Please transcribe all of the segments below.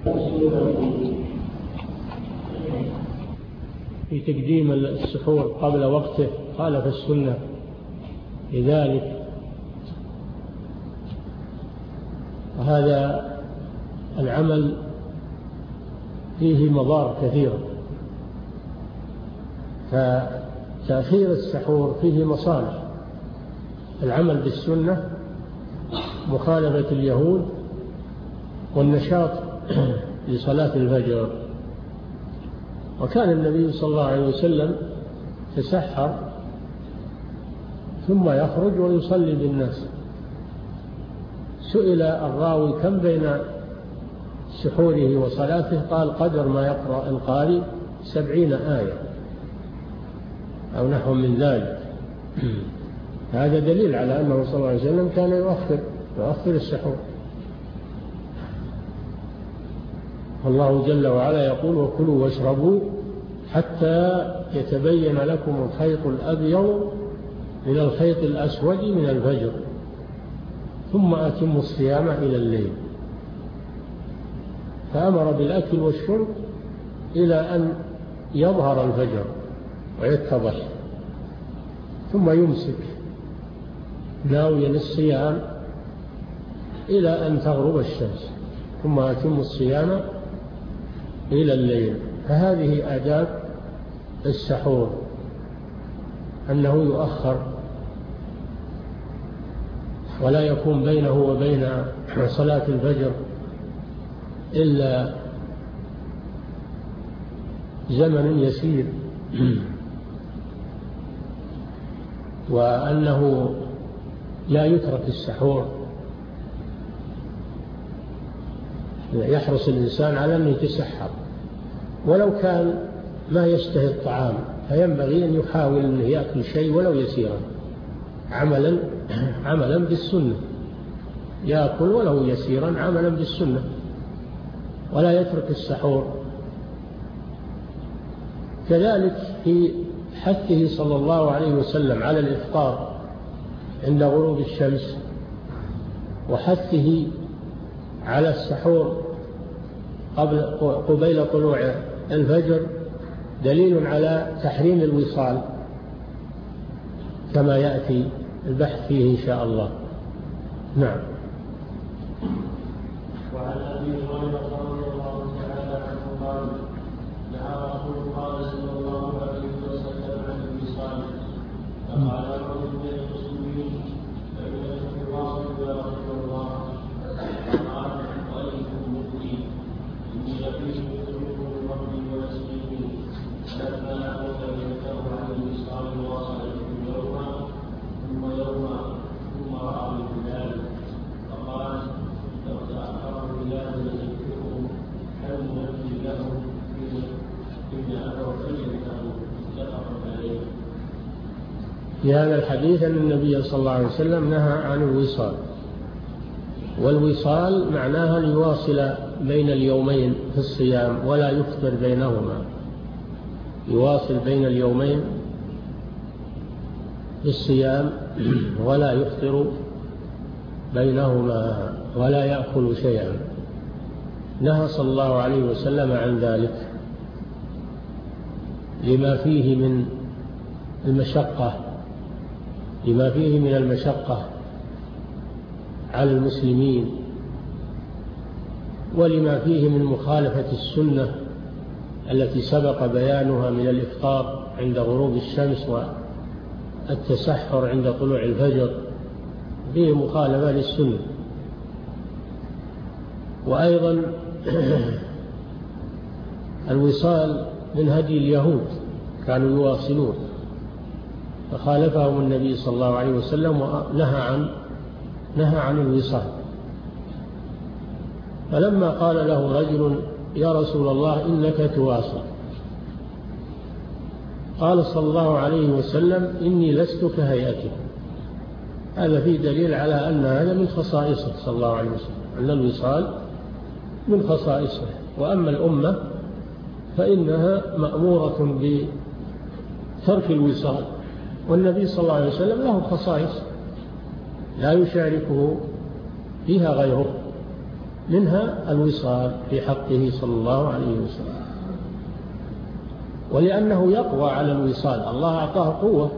في تقديم السحور قبل وقته خالف السنة لذلك، وهذا العمل فيه مضار كثيرة، فتأخير السحور فيه مصالح: العمل بالسنة، مخالفة اليهود، والنشاط لصلاة الفجر. وكان النبي صلى الله عليه وسلم يتسحر ثم يخرج ويصلي بالناس. سئل الراوي كم بين سحوره وصلاته؟ قال: قدر ما يقرأ القارئ 70 آية أو نحو من ذلك. هذا دليل على أنه صلى الله عليه وسلم كان يؤخر السحور. الله جل وعلا يقول: وكلوا واشربوا حتى يتبين لكم الخيط الأبيض من الخيط الأسود من الفجر ثم أتموا الصيام إلى الليل. فأمر بالأكل والشرب إلى أن يظهر الفجر ويتضح، ثم يمسك ناويا الصيام إلى أن تغرب الشمس، ثم أتموا الصيام إلى الليل. فهذه آداب السحور، أنه يؤخر ولا يكون بينه وبين صلاة الفجر إلا زمن يسير، وأنه لا يترك السحور، يحرص الإنسان على أن يتسحر ولو كان ما يشتهي الطعام، فينبغي أن يحاول أن يأكل شيء ولو يسيرا، عملا بالسنة، يأكل ولو يسيرا عملا بالسنة، ولا يترك السحور. كذلك في حثه صلى الله عليه وسلم على الإفطار عند غروب الشمس، وحثه على السحور قبيل طلوع الفجر، دليل على تحريم الوصال كما يأتي البحث فيه إن شاء الله. نعم. وعن أبي هريرة رضي الله تعالى عنه قال: نهى رسول الله صلى الله عليه وسلم عن الوصال، فقال رجل من المسلمين: فإنك تواصل يا رسول الله. فقال: وأيكم مؤمن؟ إني لفيه من ربي ونسيني. فلما أمر يده عن الوصال واصل يوما ثم يوما ثم رأى الهلال فقال: لو تأخر الهلال لزدته هل ننفي له إن أبوا فجرته. متفق عليه. في هذا الحديث أن النبي صلى الله عليه وسلم نهى عن الوصال، والوصال معناها أن يواصل بين اليومين في الصيام ولا يفطر بينهما، يواصل بين اليومين في الصيام ولا يفطر بينهما ولا يأكل شيئا. نهى صلى الله عليه وسلم عن ذلك لما فيه من المشقة على المسلمين، ولما فيه من مخالفة السنة التي سبق بيانها من الإفطار عند غروب الشمس والتسحر عند طلوع الفجر، فيه مخالفة للسنة. وأيضا الوصال من هدي اليهود، كانوا يواصلون، فخالفهم النبي صلى الله عليه وسلم ونهى عن الوصال. فلما قال له رجل: يا رسول الله إنك تواصل، قال صلى الله عليه وسلم: إني لست كهيئتك. هذا فيه دليل على أن هذا من خصائصه صلى الله عليه وسلم، أن الوصال من خصائصه. وأما الأمة فإنها مأمورة بترك الوصال، والنبي صلى الله عليه وسلم له خصائص لا يشاركه فيها غيره، منها الوصال في حقه صلى الله عليه وسلم، ولأنه يقوى على الوصال. الله أعطاه قوة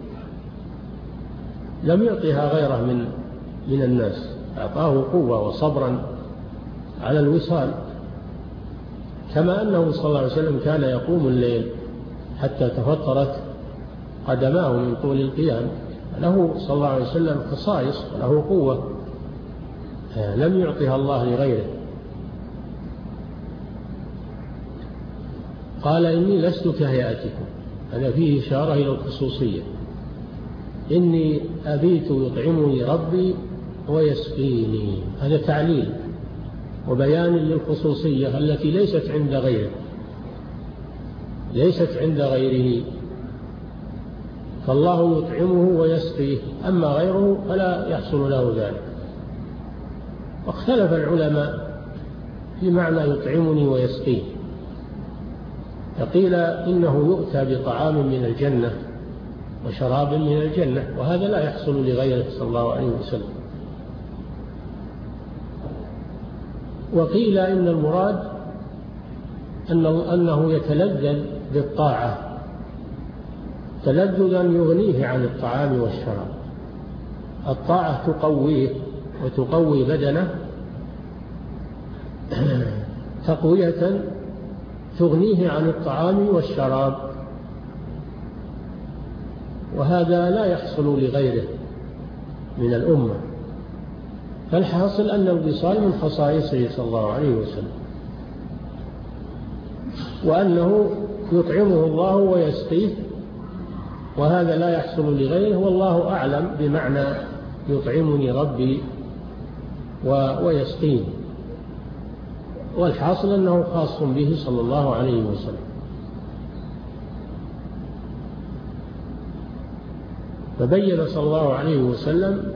لم يعطها غيره من الناس، أعطاه قوة وصبرا على الوصال، كما أنه صلى الله عليه وسلم كان يقوم الليل حتى تفطرت قدماه من طول القيام. له صلى الله عليه وسلم خصائص وله قوة لم يعطها الله لغيره. قال إني لست كهيئتكم، هذا فيه إشارة إلى الخصوصية. إني أبيت يطعمني ربي ويسقيني، هذا تعليل وبيان للخصوصية التي ليست عند غيره، ليست عند غيره، فالله يطعمه ويسقيه، أما غيره فلا يحصل له ذلك. واختلف العلماء في معنى يطعمني ويسقيه، فقيل إنه يؤتى بطعام من الجنة وشراب من الجنة، وهذا لا يحصل لغيره صلى الله عليه وسلم. وقيل إن المراد أنه يتلذذ بالطاعة تلذذا يغنيه عن الطعام والشراب. الطاعة تقويه وتقوي بدنه تقوية تغنيه عن الطعام والشراب، وهذا لا يحصل لغيره من الأمة. فالحاصل أن الوصال من خصائصه صلى الله عليه وسلم، وأنه يطعمه الله ويسقيه، وهذا لا يحصل لغيره، والله أعلم بمعنى يطعمني ربي ويسقيني، والحاصل أنه خاص به صلى الله عليه وسلم. فبين صلى الله عليه وسلم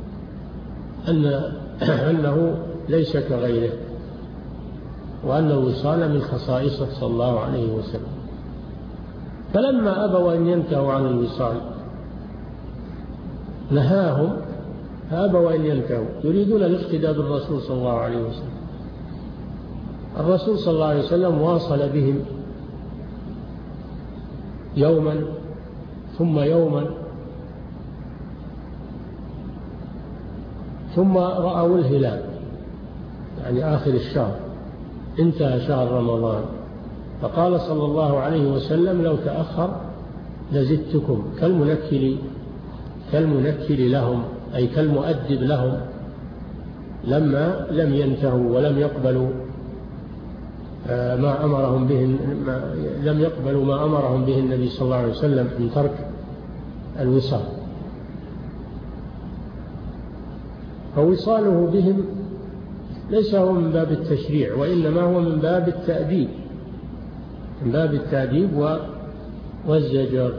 أنه ليس كغيره، وأن الوصال من خصائصه صلى الله عليه وسلم. فلما أبوا أن ينتهوا عن الوصال نهاهم، فأبوا أن ينتهوا، يريدون الاقتداء بالرسول صلى الله عليه وسلم. الرسول صلى الله عليه وسلم واصل بهم يوما ثم يوما، ثم رأوا الهلال، يعني آخر الشهر انتهى شهر رمضان، فقال صلى الله عليه وسلم لو تأخر لزدتكم، كالمنكل لهم، أي كالمؤدب لهم لما لم ينتهوا ولم يقبلوا ما أمرهم به النبي صلى الله عليه وسلم من ترك الوصال. فوصاله بهم ليس هو من باب التشريع، وإنما هو من باب التأديب والزجر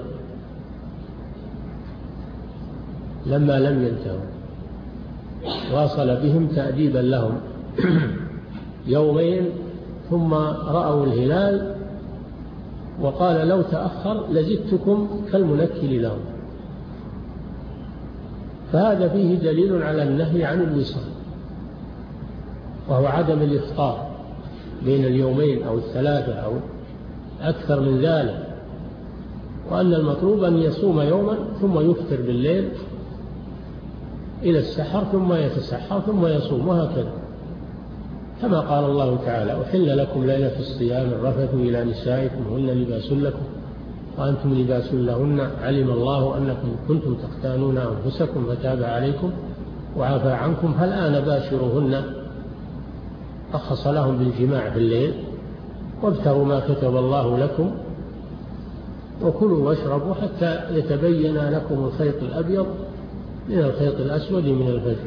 لما لم ينتهوا. واصل بهم تأديبا لهم يومين ثم رأوا الهلال، وقال لو تأخر لزدتكم كالمنكل لهم. فهذا فيه دليل على النهي عن الوصال، وهو عدم الإفطار بين اليومين أو الثلاثة أو أكثر من ذلك، وأن المطلوب أن يصوم يوما ثم يفطر بالليل إلى السحر ثم يتسحر ثم يصوم، وهكذا كما قال الله تعالى أحل لكم ليلة الصيام الرفث إلى نسائكم هن لباس لكم وأنتم لباس لهن علم الله أنكم كنتم تختانون أنفسكم فتاب عليكم وعفى عنكم فالآن باشروهن. رخص لهم بالجماع في الليل، وابتغوا ما كتب الله لكم وكلوا واشربوا حتى يتبين لكم الخيط الأبيض من الخيط الأسود من الفجر.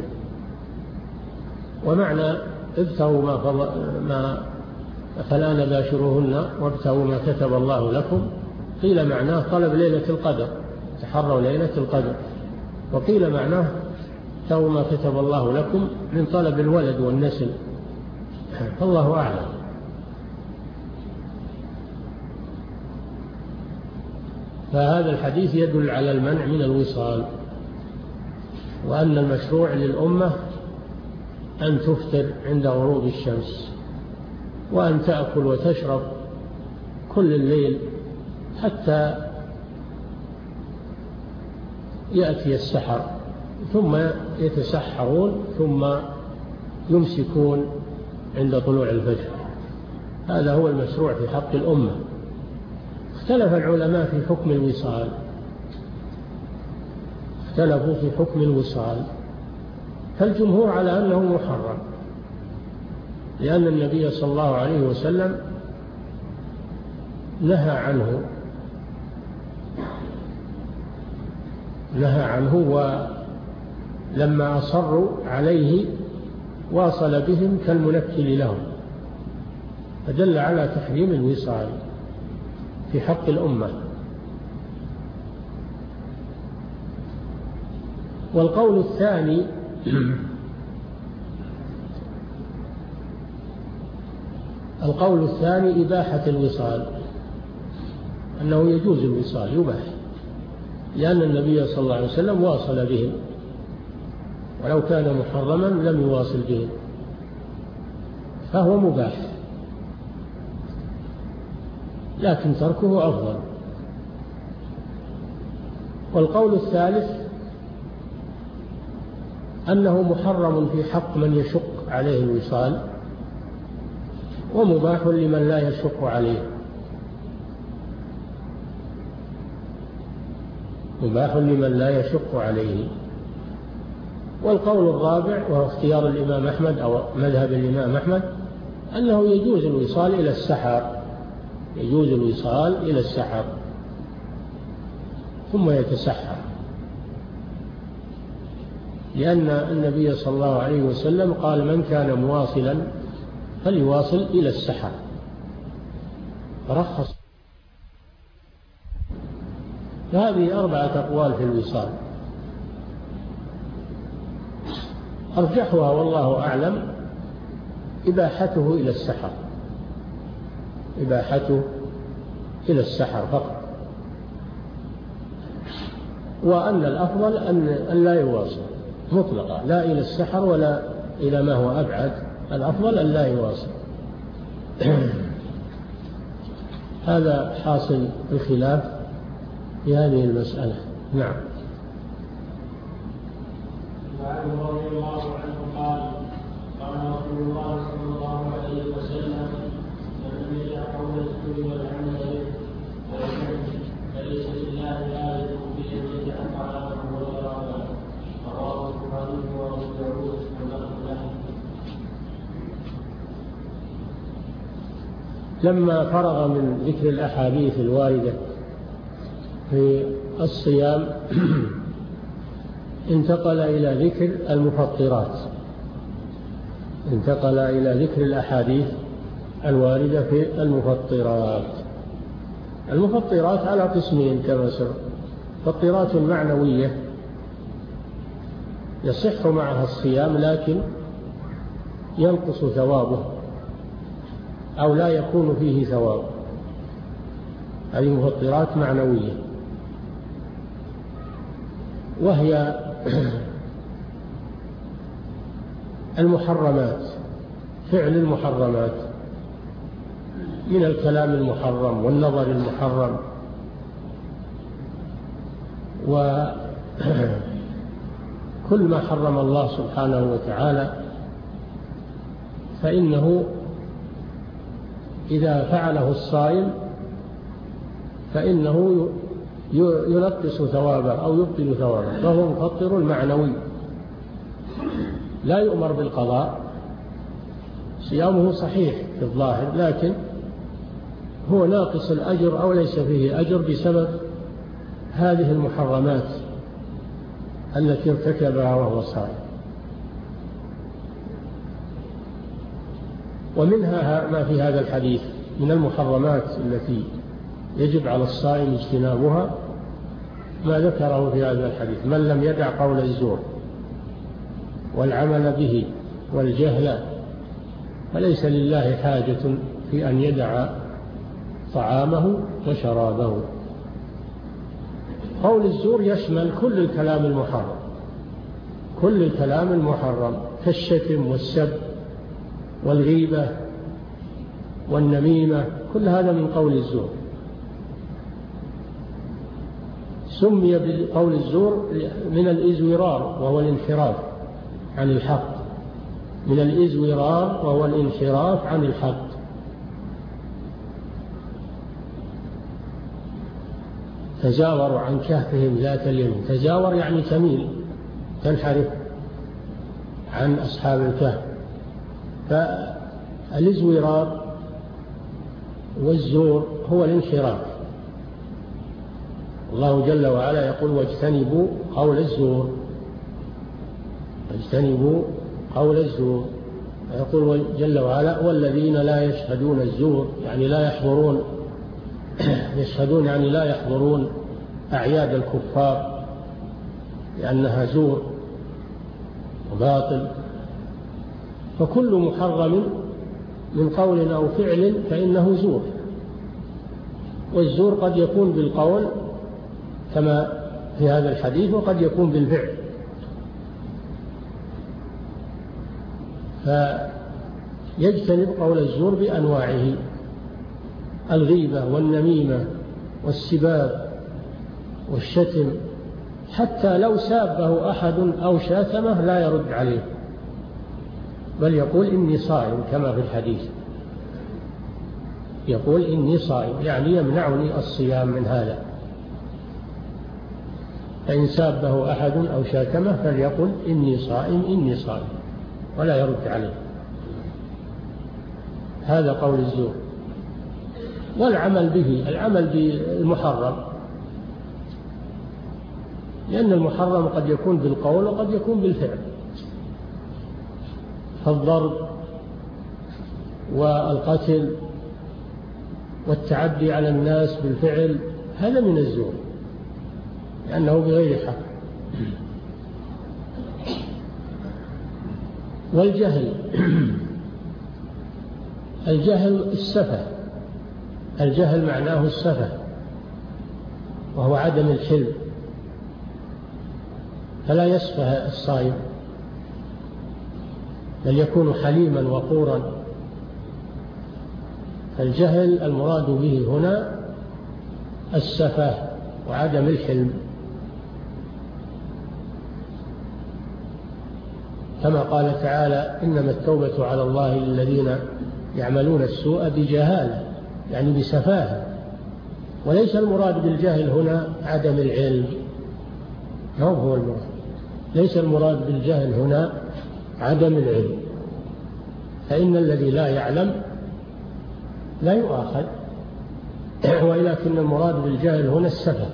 ومعنى ابتغوا ما فالآن باشروهن وابتغوا ما كتب الله لكم قيل معناه طلب ليلة القدر، تحروا ليلة القدر، وقيل معناه ابتغوا ما كتب الله لكم من طلب الولد والنسل، فالله أعلم. فهذا الحديث يدل على المنع من الوصال، وأن المشروع للأمة أن تفطر عند غروب الشمس، وأن تأكل وتشرب كل الليل حتى يأتي السحر، ثم يتسحرون ثم يمسكون عند طلوع الفجر. هذا هو المشروع في حق الأمة. اختلف العلماء في حكم الوصال، اختلفوا في حكم الوصال، فالجمهور على أنه محرم، لأن النبي صلى الله عليه وسلم نهى عنه، ولما أصروا عليه واصل بهم كالمنكل لهم، فدل على تحريم الوصال في حق الأمة. والقول الثاني إباحة الوصال، أنه يجوز الوصال، يباح، لأن النبي صلى الله عليه وسلم واصل بهم، ولو كان محرما لم يواصل بهم، فهو مباح، لكن تركه أفضل. والقول الثالث أنه محرم في حق من يشق عليه الوصال، ومباح لمن لا يشق عليه، مباح لمن لا يشق عليه. والقول الرابع وهو اختيار الإمام أحمد أو مذهب الإمام أحمد أنه يجوز الوصال إلى السحر، يجوز الوصال إلى السحر ثم يتسحر، لأن النبي صلى الله عليه وسلم قال: من كان مواصلا فليواصل إلى السحر، رخص. فهذه 4 أقوال في الوصال، أرجحها والله أعلم إباحته إلى السحر، إباحته إلى السحر فقط، وأن الأفضل أن لا يواصل مطلقا، لا إلى السحر ولا إلى ما هو أبعد، الأفضل أن لا يواصل. هذا حاصل الخلاف في هذه المسألة. نعم. وعنه رضي الله عنه قال: قال رسول الله صلى الله عليه وسلم: من يدع قول الزور والعمل به فليس لله ذلك في ان يدع طعامه وشرابه. رواه البخاري وابو داود واللفظ له. لما فرغ من ذكر الأحاديث الواردة في الصيام انتقل إلى ذكر المفطرات، انتقل إلى ذكر الأحاديث الواردة في المفطرات. المفطرات على قسمين كما سبق: مفطرات معنوية يصح معها الصيام لكن ينقص ثوابه أو لا يكون فيه ثواب، هذه مفطرات معنوية، وهي المحرمات، فعل المحرمات من الكلام المحرم والنظر المحرم وكل ما حرم الله سبحانه وتعالى، فإنه إذا فعله الصائم فإنه ينقص ثوابه أو يبطل ثوابه، فهو مفطر معنوي لا يؤمر بالقضاء، صيامه صحيح في الظاهر لكن هو ناقص الأجر أو ليس فيه أجر بسبب هذه المحرمات التي ارتكبها وهو صائم. ومنها ما في هذا الحديث من المحرمات التي يجب على الصائم اجتنابها ما ذكره في هذا الحديث: من لم يدع قول الزور والعمل به والجهل فليس لله حاجة في أن يدع طعامه وشرابه. قول الزور يشمل كل الكلام المحرم، كل الكلام المحرم كالشتم والسب والغيبة والنميمة، كل هذا من قول الزور. سمي بقول الزور من الإزورار وهو الانحراف عن الحق، من الإزورار وهو الانحراف عن الحق. تزاوروا عن كهفهم ذات اليمين، تزاور يعني تميل تنحرف عن أصحاب الكهف. فالإزورار والزور هو الانحراف. الله جل وعلا يقول واجتنبوا قول الزور، واجتنبوا قول الزور. يقول جل وعلا والذين لا يشهدون الزور، يعني لا يحضرون، يشهدون يعني لا يحضرون أعياد الكفار لأنها زور وباطل. فكل محرم من قول أو فعل فإنه زور، والزور قد يكون بالقول كما في هذا الحديث، وقد يكون بالفعل. فيجتنب قول الزور بأنواعه: الغيبة والنميمة والسباب والشتم، حتى لو سابه أحد أو شاتمه لا يرد عليه، بل يقول إني صائم كما في الحديث، يقول إني صائم يعني يمنعني الصيام من هذا. فإن سابه أحد أو شاتمه فليقل إني صائم إني صائم ولا يرد عليه. هذا قول الزور. والعمل به، العمل بالمحرم، لأن المحرم قد يكون بالقول وقد يكون بالفعل. فالضرب والقتل والتعدي على الناس بالفعل هذا من الزور لأنه بغير حق. والجهل، الجهل السفه، الجهل معناه السفه وهو عدم الحلم، فلا يسفه الصائم بل يكون حليما وقورا. فالجهل المراد به هنا السفه وعدم الحلم، كما قال تعالى إنما التوبة على الله للذين يعملون السوء بجهالة، يعني بسفاهة. وليس المراد بالجهل هنا عدم العلم، هو المراد، ليس المراد بالجهل هنا عدم العلم، فإن الذي لا يعلم لا يؤاخذ، ولكن المراد بالجهل هنا السفه.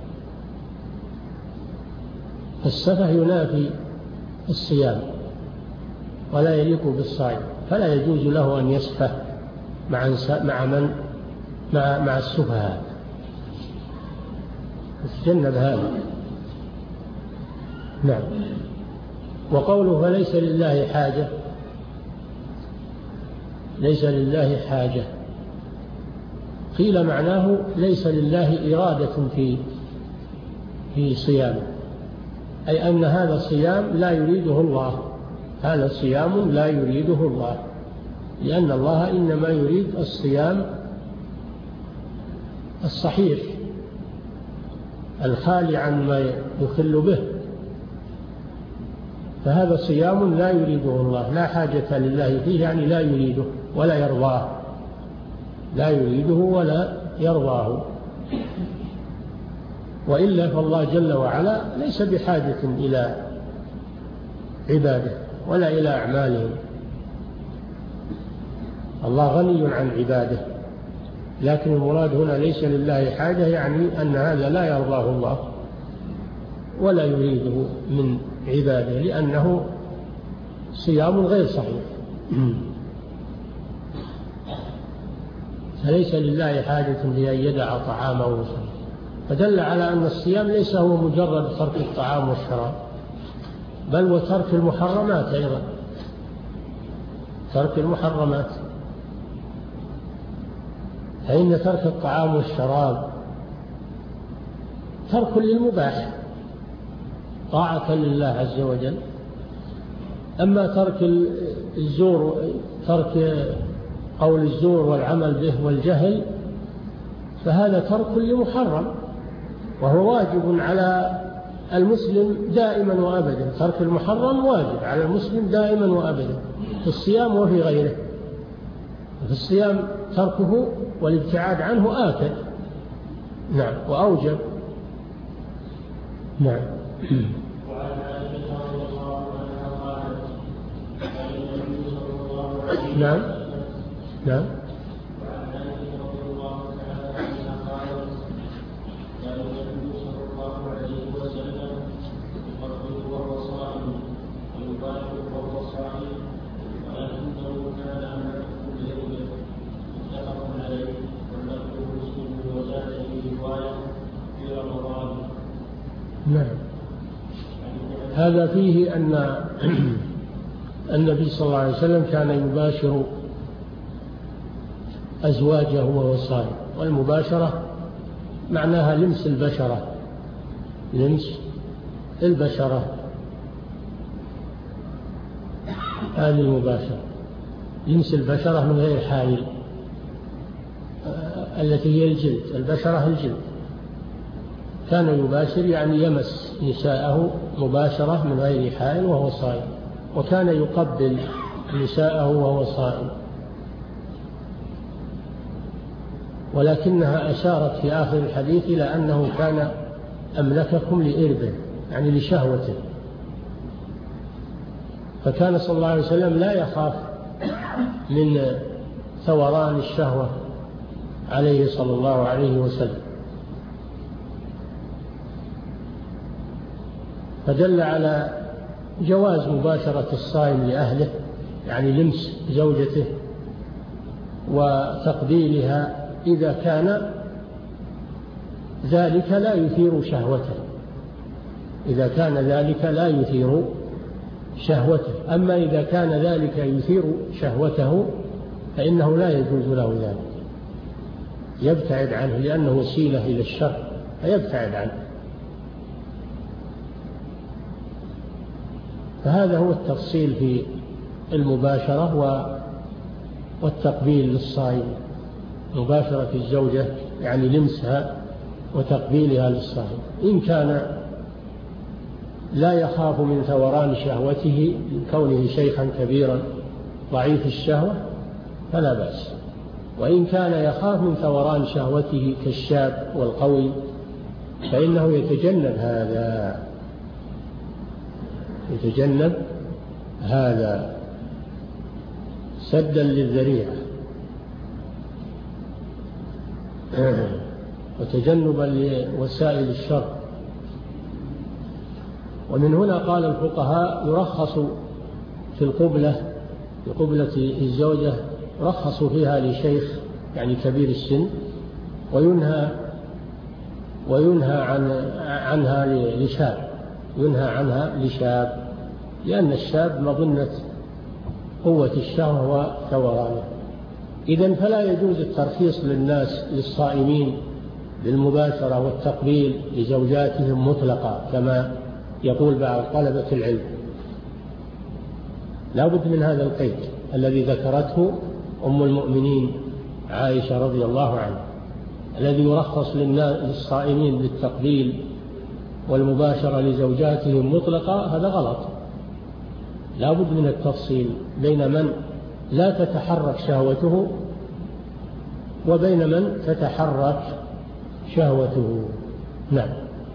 السفه ينافي الصيام ولا يليق بالصائم، فلا يجوز له أن يسفه مع السفهاء، يتجنب هذا. نعم. وقوله فليس لله حاجة، ليس لله حاجة، قيل معناه ليس لله إرادة في صيامه، أي أن هذا الصيام لا يريده الله، هذا صيام لا يريده الله، لأن الله إنما يريد الصيام الصحيح الخالي عن ما يخل به. فهذا صيام لا يريده الله، لا حاجة لله فيه، يعني لا يريده ولا يرضاه، لا يريده ولا يرضاه. وإلا فالله جل وعلا ليس بحاجة إلى عباده ولا إلى أعمالهم، الله غني عن عباده. لكن المراد هنا ليس لله حاجة، يعني أن هذا لا يرضاه الله ولا يريده من عباده، لأنه صيام غير صحيح. فليس لله حاجة لأن يدع طعامه وشرابه، فدل على أن الصيام ليس هو مجرد ترك الطعام والشراب، بل وترك المحرمات أيضا، ترك المحرمات. فإن ترك الطعام والشراب ترك للمباح طاعة لله عز وجل، أما ترك الزور، ترك قول الزور والعمل به والجهل، فهذا ترك لمحرم، وهو واجب على المسلم دائما وأبدا. ترك المحرم واجب على المسلم دائما وأبدا في الصيام وفي غيره. في الصيام تركه والابتعاد عنه آكد، نعم، وأوجب. نعم. نعم. نعم. نعم. هذا فيه أن النبي صلى الله عليه وسلم كان يباشر أزواجه وهو صائم، والمباشرة معناها لمس البشرة، لمس البشرة، هذه المباشرة، لمس البشرة من غير حائل، التي هي الجلد، البشرة الجلد. كان يباشر يعني يمس نساءه مباشرة من غير حائل وهو صائم، وكان يقبل نساءه وهو صائم. ولكنها أشارت في آخر الحديث إلى أنه كان أملككم لإربه، يعني لشهوته، فكان صلى الله عليه وسلم لا يخاف من ثوران الشهوة عليه صلى الله عليه وسلم. فدل على جواز مباشرة الصائم لأهله، يعني لمس زوجته وتقبيلها إذا كان ذلك لا يثير شهوته، إذا كان ذلك لا يثير شهوته. أما إذا كان ذلك يثير شهوته فإنه لا يجوز له ذلك، يبتعد عنه، لأنه وسيلة إلى الشر فيبتعد عنه. فهذا هو التفصيل في المباشرة والتقبيل للصائم، مباشرة الزوجة يعني لمسها وتقبيلها للصائم. إن كان لا يخاف من ثوران شهوته كونه شيخا كبيرا ضعيف الشهوة فلا بأس، وإن كان يخاف من ثوران شهوته كالشاب والقوي فإنه يتجنب هذا سدا للذريعة وتجنبا لوسائل الشر. ومن هنا قال الفقهاء يرخص في القبلة، بقبلة الزوجة رخصوا فيها لشيخ يعني كبير السن، وينهى عنها لشاب، ينهى عنها لشاب، لأن الشاب مظنة قوة الشهوة وثورانه. إذن فلا يجوز الترخيص للناس للصائمين بالمباشرة والتقبيل لزوجاتهم مطلقا كما يقول بعض طلبة العلم. لا بد من هذا القيد الذي ذكرته أم المؤمنين عائشة رضي الله عنها، الذي يرخص للصائمين بالتقبيل والمباشرة لزوجاتهم مطلقا، هذا غلط. لا بد من التفصيل بين من لا تتحرك شهوته وبين من تتحرك شهوته. نعم.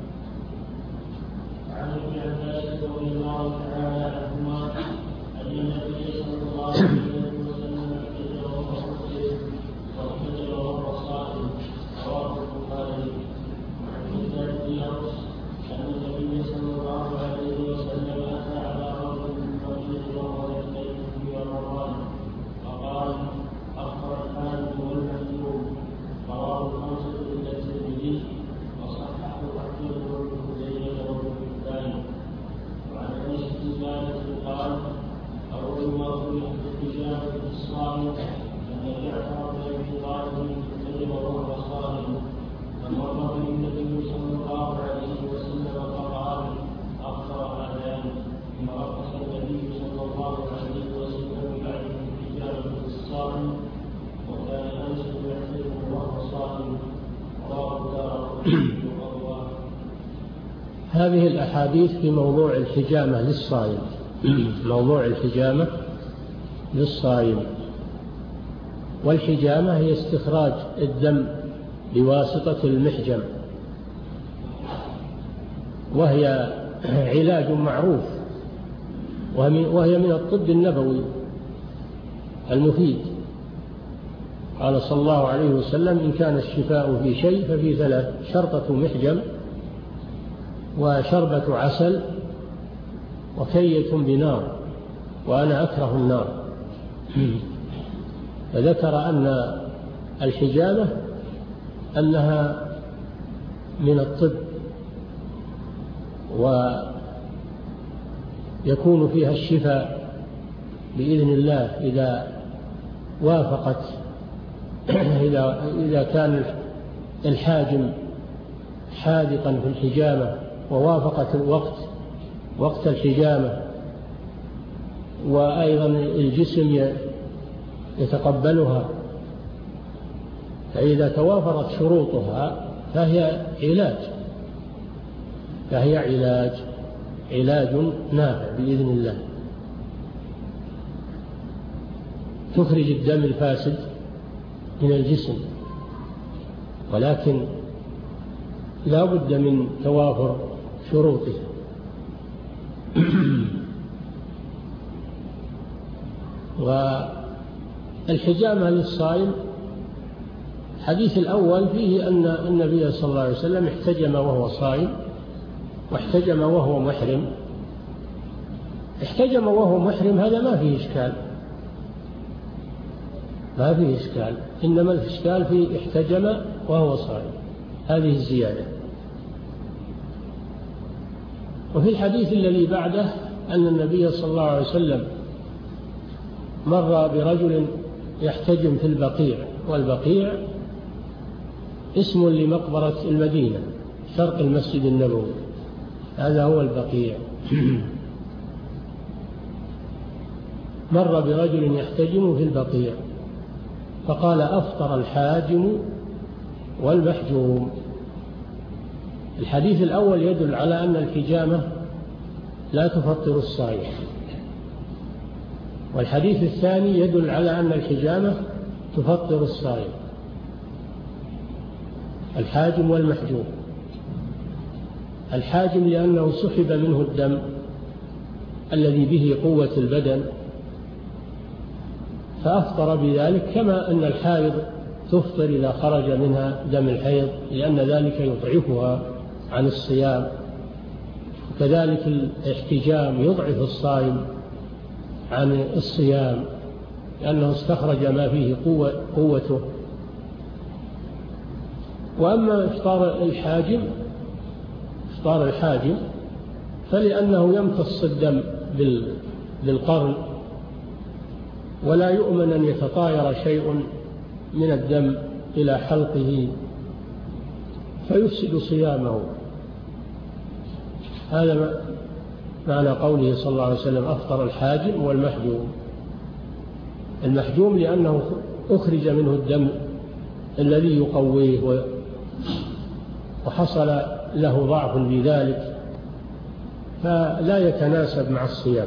عن ابن عباس رضي الله تعالى عنهما أن النبي صلى الله عليه وسلم احتجر وهو صائم، رواه البخاري. وعن زيد بن أوس أن النبي صلى الله عليه وسلم أتى على رجل رجل وهو يحتج في رمضان فقال: أخبر الحاج والمحجوب. رواه الخمسة إلا الترمذي وصححه هذه الأحاديث في موضوع الحجامة للصائم، موضوع الحجامة للصائم. والحجامة هي استخراج الدم بواسطة المحجم، وهي علاج معروف، وهي من الطب النبوي المفيد. قال صلى الله عليه وسلم: إن كان الشفاء في شيء ففي ثلاث: شرطة محجم، وشربة عسل، وكية بنار، وأنا أكره النار. فذكر أن الحجامة أنها من الطب، ويكون فيها الشفاء بإذن الله إذا وافقت، إذا كان الحاجم حاذقا في الحجامة ووافقت وقت الحجامة، وأيضا الجسم يتقبلها. فإذا توافرت شروطها فهي علاج نافع بإذن الله. تخرج الدم الفاسد من الجسم، ولكن لا بد من توافر شروطه. والحجامة للصائم، الحديث الأول فيه أن النبي صلى الله عليه وسلم احتجم وهو صائم، واحتجم وهو محرم. احتجم وهو محرم هذا ما فيه إشكال، إنما الإشكال في احتجم وهو صائم، هذه الزيادة. وفي الحديث الذي بعده أن النبي صلى الله عليه وسلم مر برجل يحتجم في البقيع، والبقيع اسم لمقبرة المدينة شرق المسجد النبوي، هذا هو البقيع. مر برجل يحتجم في البقيع فقال: أفطر الحاجم والمحجوم. الحديث الأول يدل على أن الحجامة لا تفطر الصائم، والحديث الثاني يدل على أن الحجامة تفطر الصائم، الحاجم والمحجوم. الحاجم لأنه سحب منه الدم الذي به قوة البدن فأفطر بذلك، كما أن الحائض تفطر إذا خرج منها دم الحيض لأن ذلك يضعفها عن الصيام. كذلك الاحتجام يضعف الصائم عن الصيام لأنه استخرج ما فيه قوته. وأما إفطار الحاجم فلأنه يمتص الدم بالقرن، ولا يؤمن أن يتطاير شيء من الدم إلى حلقه فيفسد صيامه. هذا معنى قوله صلى الله عليه وسلم: أفطر الحاجم والمحجوم. المحجوم لأنه أخرج منه الدم الذي يقويه، وحصل له ضعف بذلك فلا يتناسب مع الصيام.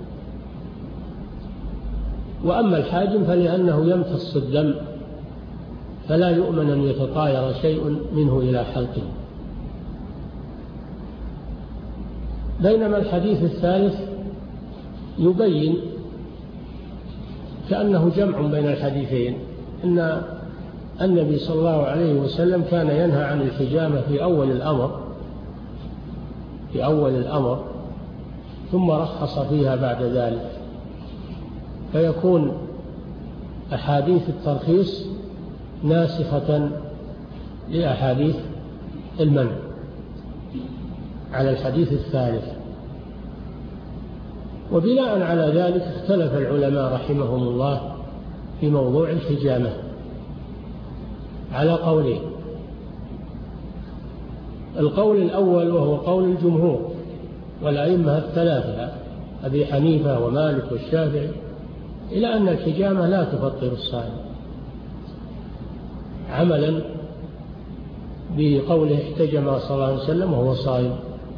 وأما الحاجم فلأنه يمتص الدم فلا يؤمن أن يتطاير شيء منه إلى حلقه. بينما الحديث الثالث يبين كأنه جمع بين الحديثين، أن النبي صلى الله عليه وسلم كان ينهى عن الحجامة في أول الأمر ثم رخص فيها بعد ذلك، فيكون أحاديث الترخيص ناسخة لأحاديث المنع على الحديث الثالث. وبناء على ذلك اختلف العلماء رحمهم الله في موضوع الحجامة على قولين: القول الأول وهو قول الجمهور والأئمة الثلاثة أبي حنيفة ومالك والشافعي، إلى أن الحجامة لا تفطر الصائم، عملا بقوله احتجم صلى الله عليه وسلم وهو صائم،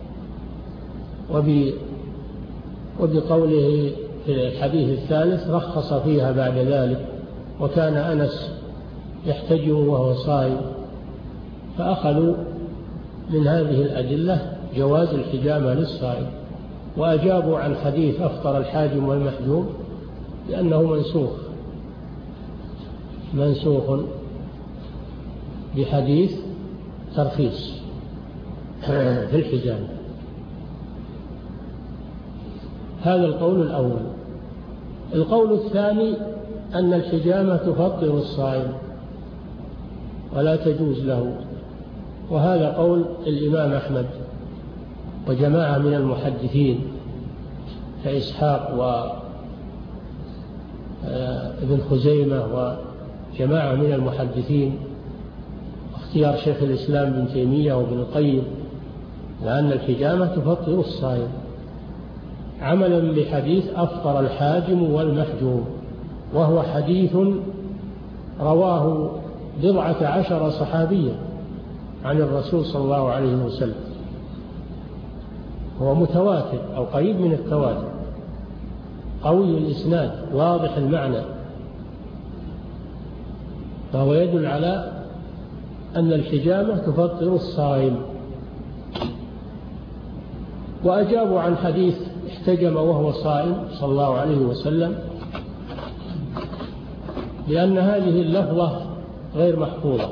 وبقوله في الحديث الثالث رخص فيها بعد ذلك، وكان أنس يحتجم وهو صائم. فأخذوا من هذه الأدلة جواز الحجامة للصائم، وأجابوا عن حديث أفطر الحاجم والمحجوم لأنه منسوخ بحديث ترخيص في الحجامة. هذا القول الأول. القول الثاني أن الحجامة تفطر الصائم ولا تجوز له، وهذا قول الإمام أحمد وجماعة من المحدثين كإسحاق وابن خزيمة وجماعة من المحدثين، اختيار شيخ الإسلام بن تيمية وابن القيم، لأن الحجامة تفطر الصائم عملا بحديث أفطر الحاجم والمحجوم، وهو حديث رواه 14 صحابيا عن الرسول صلى الله عليه وسلم، هو متواتر أو قريب من التواتر، قوي الإسناد واضح المعنى، فهو يدل على أن الحجامة تفطر الصائم. وأجابوا عن حديث احتجم وهو صائم صلى الله عليه وسلم لأن هذه اللفظة غير محفوظة.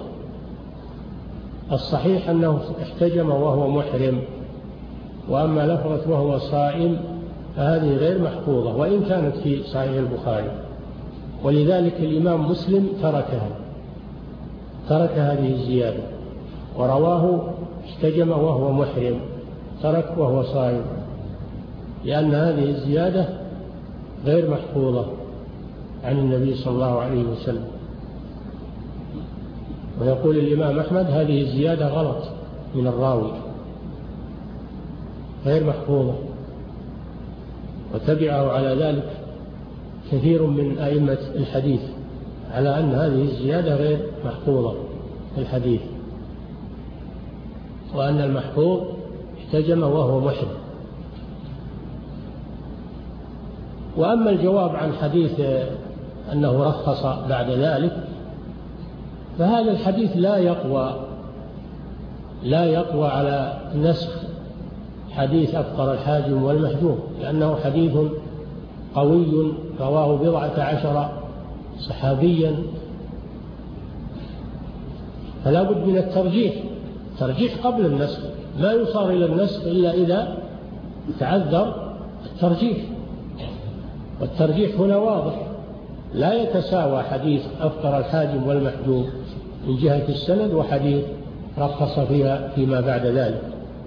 الصحيح أنه احتجم وهو محرم، وأما لفظة وهو صائم فهذه غير محفوظة وإن كانت في صحيح البخاري، ولذلك الإمام مسلم ترك هذه الزيادة ورواه احتجم وهو محرم، ترك وهو صائم، لأن هذه الزيادة غير محفوظة عن النبي صلى الله عليه وسلم. ويقول الإمام أحمد هذه الزيادة غلط من الراوي، غير محفوظة، وتبعه على ذلك كثير من أئمة الحديث على أن هذه الزيادة غير محفوظة في الحديث، وأن المحفوظ احتجم وهو محرم. وأما الجواب عن حديث أنه رخص بعد ذلك، فهذا الحديث لا يقوى على نسخ حديث أفطر الحاجم والمحجوم، لأنه حديث قوي رواه 14 صحابيا، فلا بد من الترجيح قبل النسخ، ما يصار إلى النسخ إلا إذا تعذر الترجيح، والترجيح هنا واضح، لا يتساوى حديث أفطر الحاجم والمحجوم من جهة السند وحديث رخص فيها فيما بعد ذلك،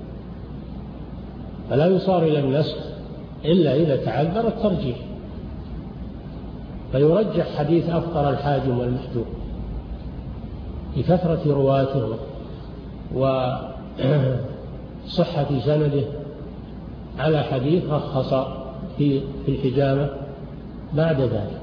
فلا يصار إلى النسخ إلا إذا تعذر الترجيح، فيرجح حديث أفطر الحاجم والمحجوم بكثرة رواته وصحة سنده على حديث رخص في الحجامة بعد ذلك.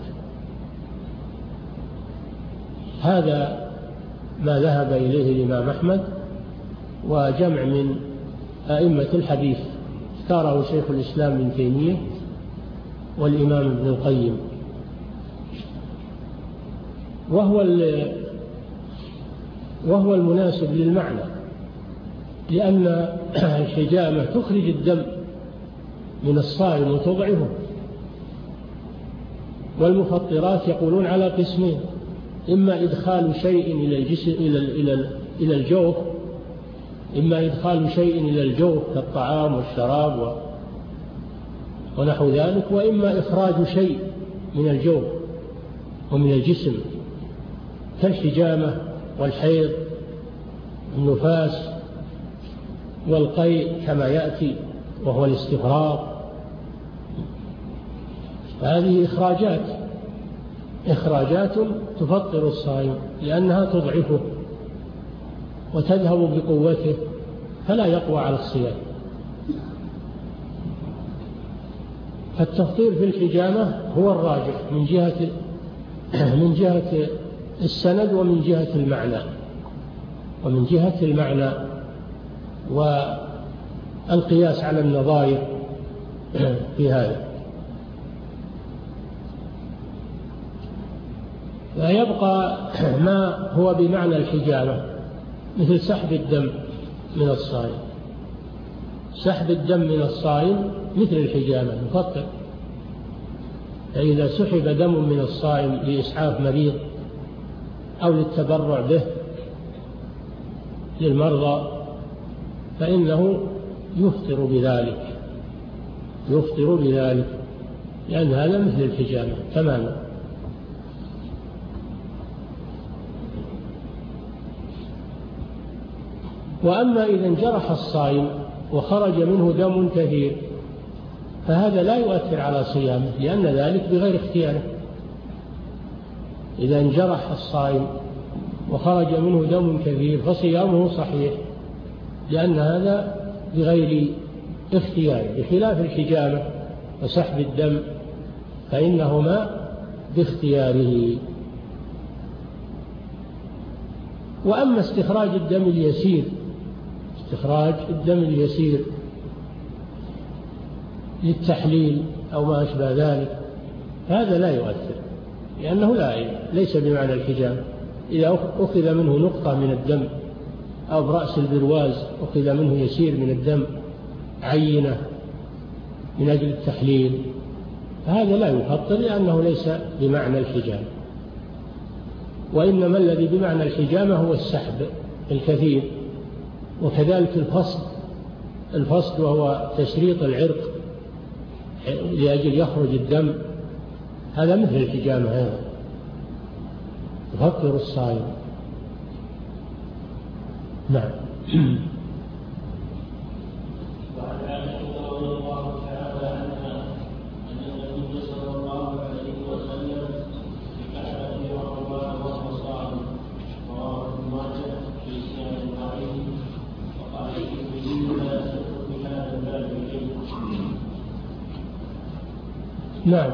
هذا ما ذهب إليه الإمام أحمد وجمع من أئمة الحديث، اختاره شيخ الإسلام ابن تيمية والإمام ابن القيم، وهو المناسب للمعنى، لأن الحجامة تخرج الدم من الصائم وتضعفه. والمفطرات يقولون على قسمين: إما إدخال شيء إلى الجسم إلى الجوف، إما إدخال شيء إلى الجوف كالطعام والشراب ونحو ذلك، وإما إخراج شيء من الجوف ومن الجسم كالحجامة والحيض والنفاس والقيء كما يأتي وهو الاستفراغ. هذه إخراجات تفطر الصائم لأنها تضعفه وتذهب بقوته فلا يقوى على الصيام. فالتفطير في الحجامة هو الراجح من جهة السند ومن جهة المعنى، ومن جهة المعنى والقياس على النظائر في هذا. فيبقى ما هو بمعنى الحجامة مثل سحب الدم من الصائم. سحب الدم من الصائم مثل الحجامة يفطر. فإذا سحب دم من الصائم لإسعاف مريض أو للتبرع به للمرضى فإنه يفطر بذلك لأن هذا مثل الحجامة تماما. وأما إذا انجرح الصائم وخرج منه دم كثير فهذا لا يؤثر على صيامه لأن ذلك بغير اختياره. إذا انجرح الصائم وخرج منه دم كثير فصيامه صحيح لأن هذا بغير اختياره، بخلاف الحجامة وسحب الدم فإنهما باختياره. وأما استخراج الدم اليسير للتحليل أو ما أشبه ذلك هذا لا يؤثر لأنه ليس بمعنى الحجامة. إذا أخذ منه نقطة من الدم أو برأس البرواز أخذ منه يسير من الدم عينة من أجل التحليل فهذا لا يفطر لأنه ليس بمعنى الحجامة. وإنما الذي بمعنى الحجامة هو السحب الكثير. وكذلك الفصل وهو تشريط العرق لأجل يخرج الدم هذا مثل الحجامة هذا يفطر الصائم. نعم. وعن عائشة رضي الله تعالى عنها أن النبي صلى الله عليه وسلم كان في رمضان وهو صائم رواه ابن ماجه في إسناد ضعيف وقال الترمذي لا يصح بهذا الباب شيء. نعم.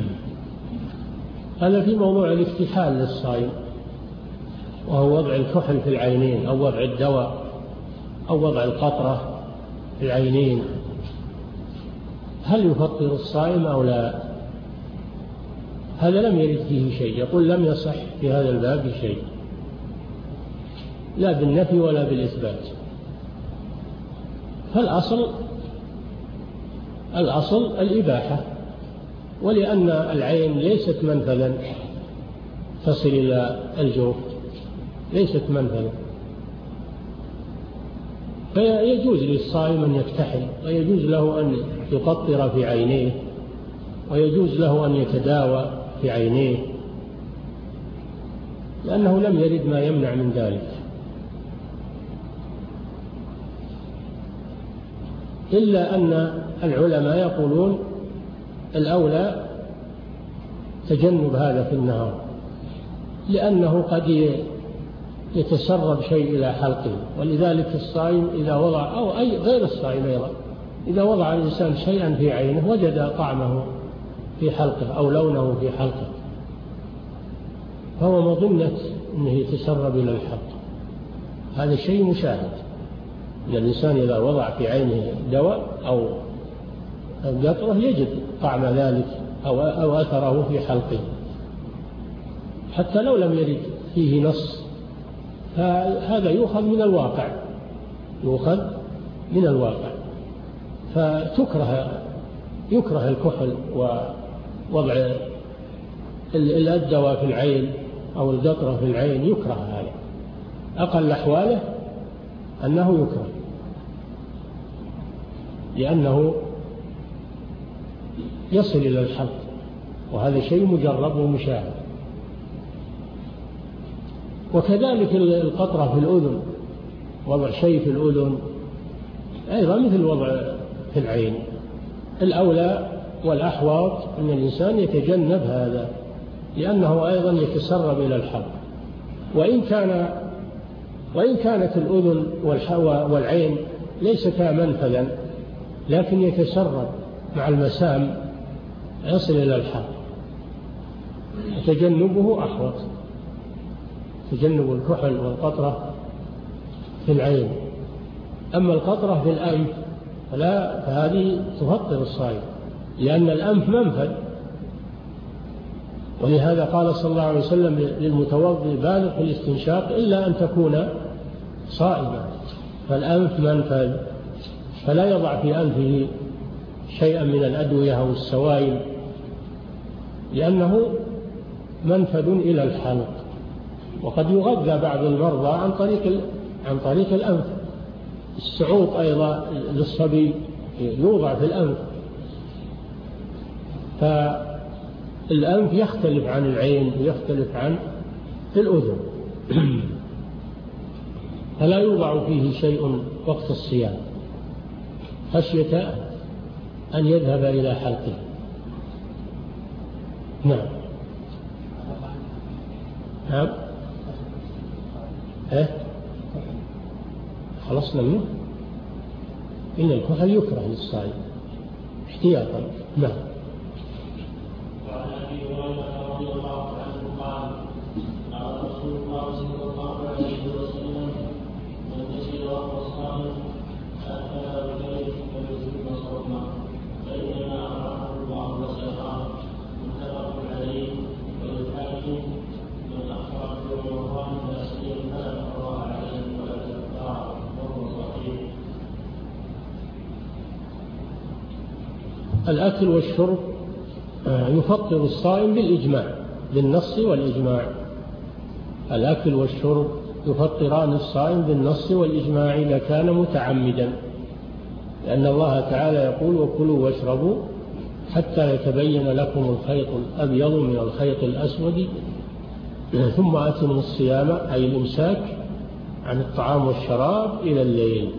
هذا في موضوع الاكتحال للصائم وهو وضع الكحل في العينين أو وضع الدواء أو وضع القطرة في العينين. هل يفطر الصائم أو لا؟ هذا لم يرد فيه شيء. يقول لم يصح في هذا الباب شيء لا بالنفي ولا بالإثبات. فالأصل الإباحة. ولأن العين ليست منفذا تصل إلى الجوف ليست منفذا فيجوز للصائم أن يكتحل ويجوز له أن يقطر في عينيه ويجوز له أن يتداوى في عينيه لأنه لم يرد ما يمنع من ذلك. إلا أن العلماء يقولون الأولى تجنب هذا في النهار لأنه قد يتسرب شيء إلى حلقه. ولذلك الصائم إذا وضع أو أي غير الصائم أيضا إذا وضع الإنسان شيئا في عينه وجد طعمه في حلقه أو لونه في حلقه فهو مظنة أنه يتسرب إلى الحلق. هذا شيء مشاهد. أن الإنسان إذا وضع في عينه دواء أو قطرة يجد طعم ذلك أو أثره في حلقه حتى لو لم يرد فيه نص. فهذا يؤخذ من الواقع يكره الكحل ووضع الدواء في العين أو القطرة في العين يكره. هذا أقل أحواله أنه يكره لأنه يصل إلى الحلق وهذا شيء مجرب ومشاهد. وكذلك القطرة في الأذن وضع شيء في الأذن أيضا مثل وضع في العين. الأولى والأحوط أن الإنسان يتجنب هذا لأنه أيضا يتسرب إلى الحلق. وإن كانت الأذن والعين ليستا منفذا لكن يتسرب مع المسام يصل إلى الحلق تجنبه أحوط. تجنب الكحل والقطرة في العين. أما القطرة في الأنف فهذه تفطر الصائم، لأن الأنف منفذ. ولهذا قال صلى الله عليه وسلم للمتوضئ بالغ في الاستنشاق إلا أن تكون صائما، فالأنف منفذ، فلا يضع في أنفه شيئا من الأدوية أو السوائل، لأنه منفذ إلى الحلق. وقد يغذى بعض المرضى عن طريق الأنف. السعوط أيضا للصبي يوضع في الأنف، فالأنف يختلف عن العين ويختلف عن الأذن، فلا يوضع فيه شيء وقت الصيام خشية أن يذهب إلى حلقه. نعم. نعم. خلصنا منه. إن الكحل يكره للصائم احتياطا. نعم. وعن أبي هريرة رضي الله عنه قال قال رسول الله صلى الله عليه وسلم من نسي وهو صائم أكل بكيف فليتم صومه فإنما أمره الله وسقاه. متفق عليه. وللحاكم من أخرج في رمضان فأسير فلا قضاء عليه ولا كفارة وهو صحيح. الأكل والشرب يفطر الصائم بالإجماع، بالنص والإجماع. الأكل والشرب يفطران الصائم بالنص والإجماع إذا كان متعمدا، لأن الله تعالى يقول وكلوا واشربوا حتى يتبين لكم الخيط الأبيض من الخيط الأسود ثم أتموا الصيام، أي الإمساك عن الطعام والشراب إلى الليل.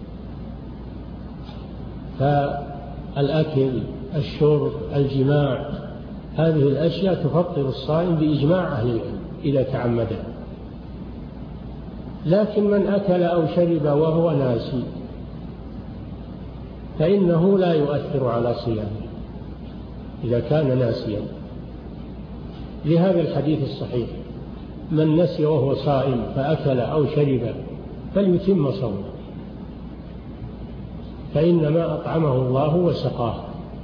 فالأكل، الشرب، الجماع، هذه الأشياء تفطر الصائم بإجماع أهل العلم إذا تعمدها. لكن من أكل أو شرب وهو ناسي فإنه لا يؤثر على صيامه إذا كان ناسيا، لهذا الحديث الصحيح: من نسي وهو صائم فأكل أو شرب فليتم صومه فإنما أطعمه الله وسقاه.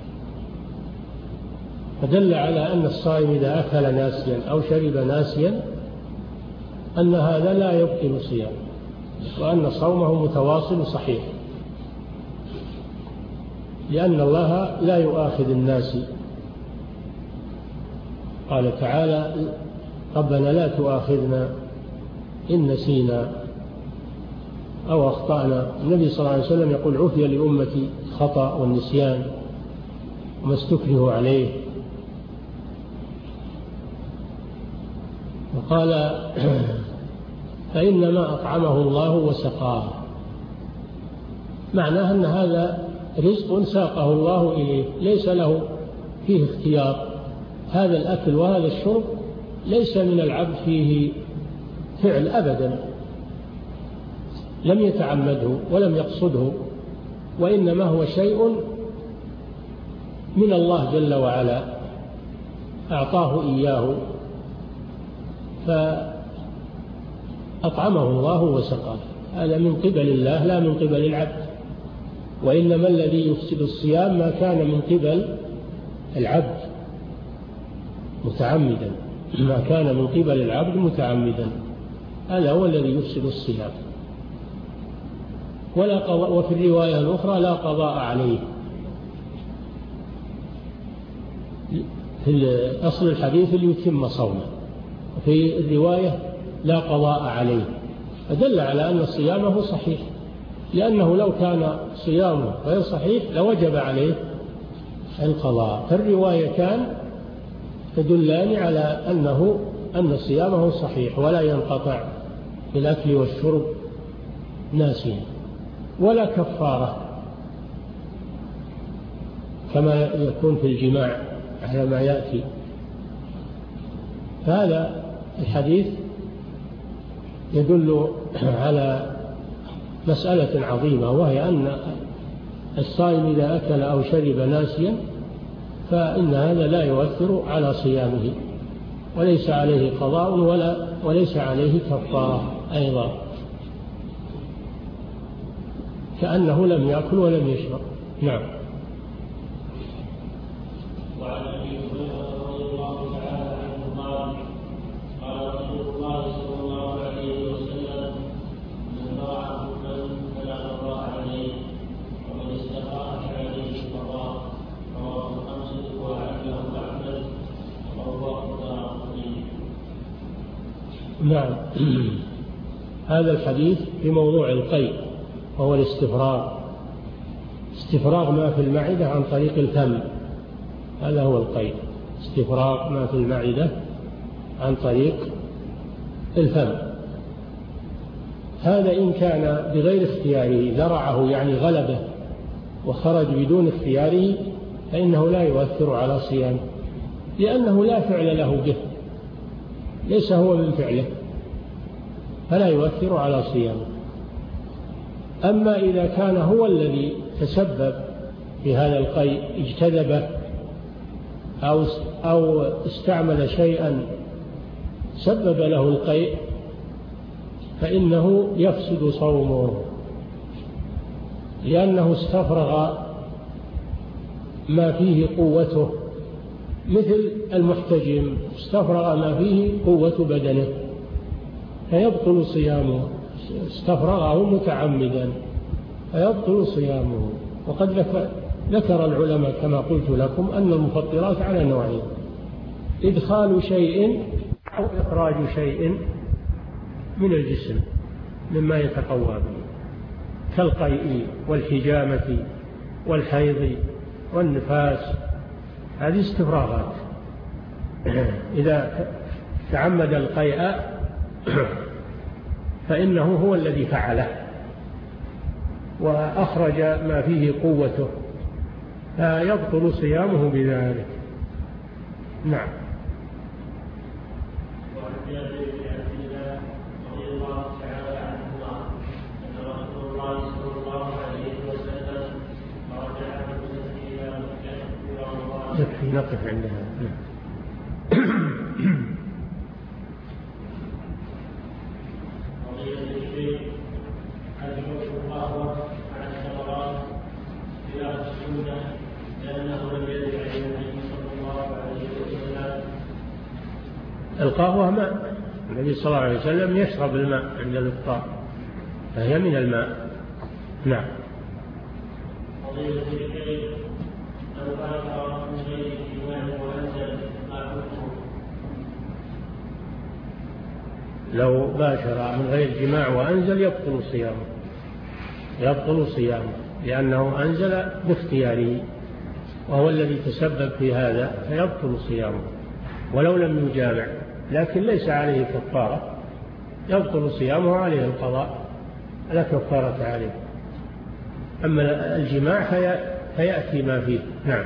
فدل على أن الصائم إذا أكل ناسيا أو شرب ناسيا أن هذا لا يبطل صيامه، وأن صومه متواصل صحيح، لأن الله لا يؤاخذ الناس. قال تعالى: ربنا لا تؤاخذنا إن نسينا أو أخطأنا. النبي صلى الله عليه وسلم يقول: عفي لأمتي الخطأ والنسيان وما استكرهوا عليه. وقال: فإنما أطعمه الله وسقاه، معناه أن هذا رزق ساقه الله إليه، ليس له فيه اختيار. هذا الأكل وهذا الشرب ليس من العبد فيه فعل أبدا، لم يتعمده ولم يقصده، وإنما هو شيء من الله جل وعلا أعطاه إياه فأطعمه الله وسقاه. هذا من قبل الله لا من قبل العبد، وإنما الذي يفسد الصيام ما كان من قبل العبد متعمدا، ما كان من قبل العبد متعمدا، هذا هو الذي يفسد الصيام. ولا قضاء، وفي الرواية الأخرى: لا قضاء عليه. في أصل الحديث: ليتم صومه، وفي الرواية: لا قضاء عليه. فدل على أن صيامه صحيح، لأنه لو كان صيامه غير صحيح لوجب عليه القضاء. فالروايتان تدلان على أن صيامه صحيح ولا ينقطع بالأكل والشرب ناسيا، ولا كفارة كما يكون في الجماع على ما يأتي. فهذا الحديث يدل على مسألة عظيمة، وهي أن الصائم إذا أكل أو شرب ناسيا فإن هذا لا يؤثر على صيامه، وليس عليه قضاء وليس عليه كفارة أيضا. كأنه لم يأكل ولم يشرب. نعم. وعن ابي هريره رضي الله تعالى عنه قال قال رسول الله صلى الله عليه وسلم من باع كفرا فلا قضاء عليه ومن استقام عليه القضاء. رواه الخمسه وعله احمد ورواه الدارقطني. نعم. هذا الحديث في موضوع القيء وهو الاستفراغ، استفراغ ما في المعدة عن طريق الفم، هذا هو القيء، استفراغ ما في المعدة عن طريق الفم. هذا إن كان بغير اختياره، ذرعه يعني غلبه وخرج بدون اختياره، فإنه لا يؤثر على صيامه، لأنه لا فعل له به، ليس هو من فعله، فلا يؤثر على صيامه. أما إذا كان هو الذي تسبب في هذا القيء، اجتذبه أو استعمل شيئا سبب له القيء، فإنه يفسد صومه، لأنه استفرغ ما فيه قوته، مثل المحتجم استفرغ ما فيه قوة بدنه فيبطل صيامه، استفرغه متعمدا فيبطل صيامه. وقد ذكر العلماء كما قلت لكم أن المفطرات على نوعين: إدخال شيء أو إخراج شيء من الجسم مما يتقوى به، كالقيء والحجامة والحيض والنفاس، هذه استفراغات. إذا تعمد القيء فإنه هو الذي فعله وأخرج ما فيه قوته، فيبطل صيامه بذلك. نعم. وعن جابر بن عبد الله رضي الله تعالى عنهما أن رسول الله صلى الله عليه وسلم رجع من إلى مكة في رمضان. يكفي نقف عندها. القهوة ماء، النبي صلى الله عليه وسلم يشرب الماء عند الإفطار، فهي من الماء. نعم. لو باشر من غير جماع وأنزل يبطل صيامه، يبطل صيامه، لأنه أنزل باختياره وهو الذي تسبب في هذا، فيبطل صيامه ولو لم يجامع، لكن ليس عليه كفارة، يبطل صيامه عليه القضاء، لا كفارة عليه. أما الجماع فيأتي ما فيه. نعم.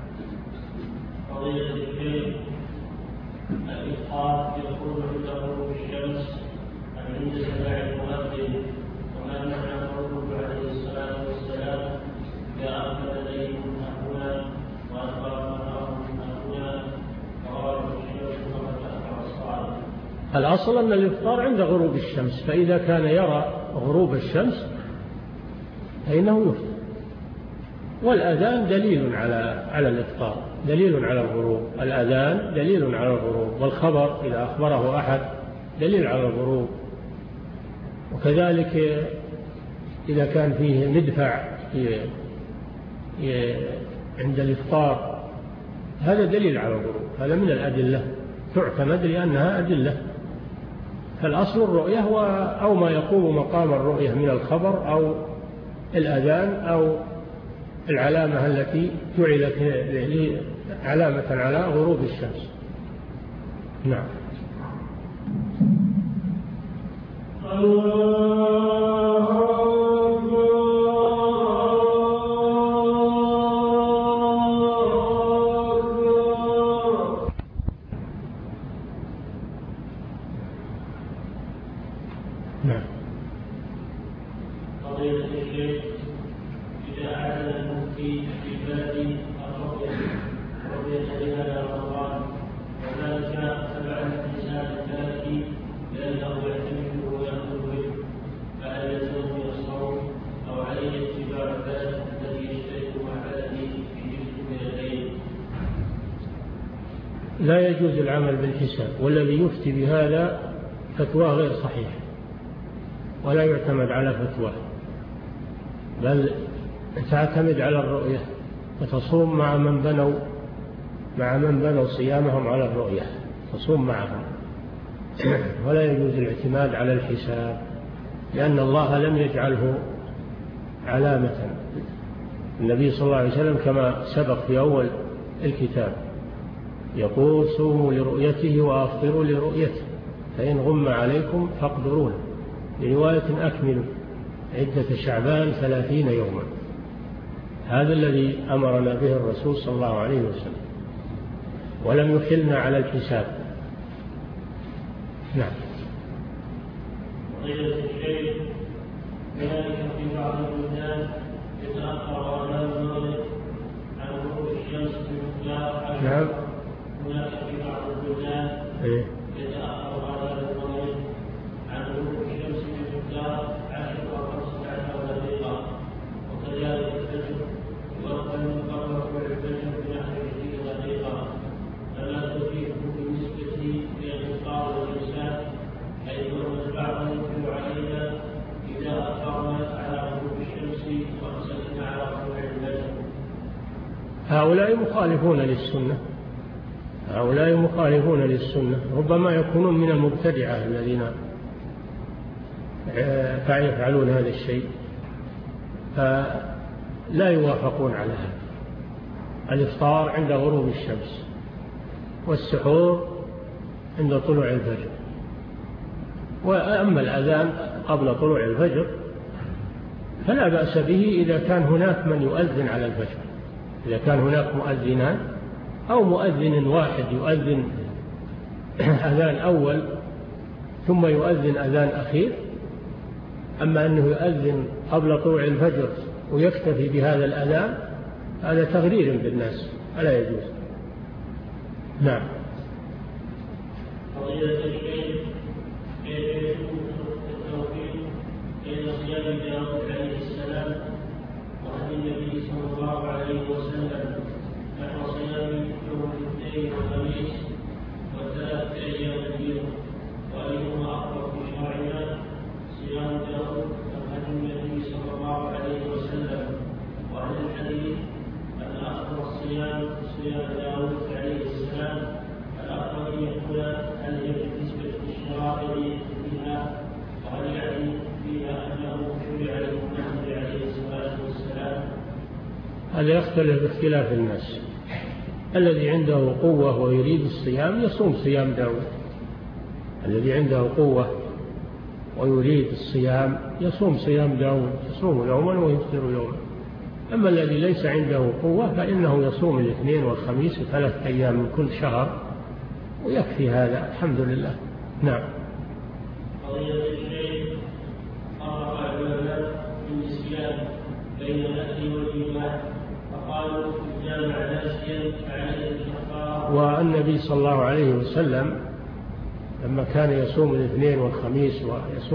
قضية الشيء الإفطار يكون عند غروب الشمس أم عند سماع المؤذن، وما معنى قوله عليه الصلاة والسلام: إذا أقبل إليكم هنا وأدبر أمرهم هنا فغرب الشمس فقد أفطر الصائم. الأصل أن الإفطار عند غروب الشمس، فإذا كان يرى غروب الشمس فإنه يفطر. والأذان دليل على الإفطار، دليل على الغروب، الأذان دليل على الغروب، والخبر إذا أخبره أحد دليل على الغروب. وكذلك إذا كان فيه مدفع عند الإفطار هذا دليل على الغروب، هذا من الأدلة تعتمد لأنها أدلة. فالأصل الرؤية أو ما يقوم مقام الرؤية من الخبر أو الأذان أو العلامة التي جعلت علامة على غروب الشمس. نعم. نعم. قضية الشيء إذا أعلن المفتي في بلد الرؤية لهذا رمضان، وذلك تبع الإنسان الثالث لأنه يحتمل ويأخذ به، فهل يلزم الصوم أو عليه لا يجوز العمل بالحساب، والذي يفتي بهذا فتواه غير صحيح ولا يعتمد على فتواه، بل تعتمد على الرؤية وتصوم مع من بنوا صيامهم على الرؤية، تصوم معهم. ولا يجوز الاعتماد على الحساب، لأن الله لم يجعله علامة. النبي صلى الله عليه وسلم كما سبق في أول الكتاب يقول: صوموا لرؤيته وأفطروا لرؤيته، فإن غم عليكم فاقدرون. برواية: أكملوا عدة شعبان 30 يوما. هذا الذي أمرنا به الرسول صلى الله عليه وسلم، ولم يحلنا على الحساب. نعم. وقيل الشيء كذلك في بعض البلدان يتأخر أذان المغرب عن غروب الشمس بمقدار. نعم. هناك في بعض البلدان يتأخر أذان المغرب عن غروب الشمس بمقدار 10 أو 15 دقيقة، وكذلك الفجر يؤخر قبل طلوع الفجر بنحو 20 دقيقة، فلا تفيده بالنسبة إلى الإفطار والإمساك، حيث أن البعض ينكر علينا إذا أفطرنا على غروب الشمس وأمسكنا على طلوع الفجر. هؤلاء مخالفون للسنة، ربما يكونون من المبتدعة الذين يفعلون هذا الشيء، فلا يوافقون على هذا. الإفطار عند غروب الشمس، والسحور عند طلوع الفجر. وأما الأذان قبل طلوع الفجر فلا بأس به إذا كان هناك من يؤذن على الفجر، إذا كان هناك مؤذنان أو مؤذن واحد يؤذن أذان أول ثم يؤذن أذان أخير. أما أنه يؤذن قبل طلوع الفجر ويكتفي بهذا الأذان، هذا تغرير بالناس، ألا يجوز. نعم. فضيلة الشيخ، كيف يكون التوفيق بين صيام داود عليه السلام وهدي النبي صلى الله عليه وسلم نحو صيام يوم الاثنين والخميس وثلاث أيام البيض، وأيهما أقرب في شرعنا، صيام داود أم هدي النبي صلى الله عليه وسلم؟ وعن الحديث أن أفضل الصيام صيام داود عليه السلام، الأفضل أن يكون هل هي بالنسبة للشرائع فيها، وهل يعني فيها أنه شرع للنبي عليه الصلاة والسلام؟ هذا يختلف باختلاف الناس. الذي عنده قوة ويريد الصيام يصوم صيام داود، الذي عنده قوة ويريد الصيام يصوم صيام داود، يصوم يوما ويفطر يوما. أما الذي ليس عنده قوة فإنه يصوم الاثنين والخميس 3 أيام من كل شهر، ويكفي هذا الحمد لله. نعم. قضية الشيء فرق العلماء في النسيان بين الأكل والجماع، فقالوا إن جامع ناسيا فعليه الكفارة. والنبي صلى الله عليه وسلم لما كان يصوم الاثنين والخميس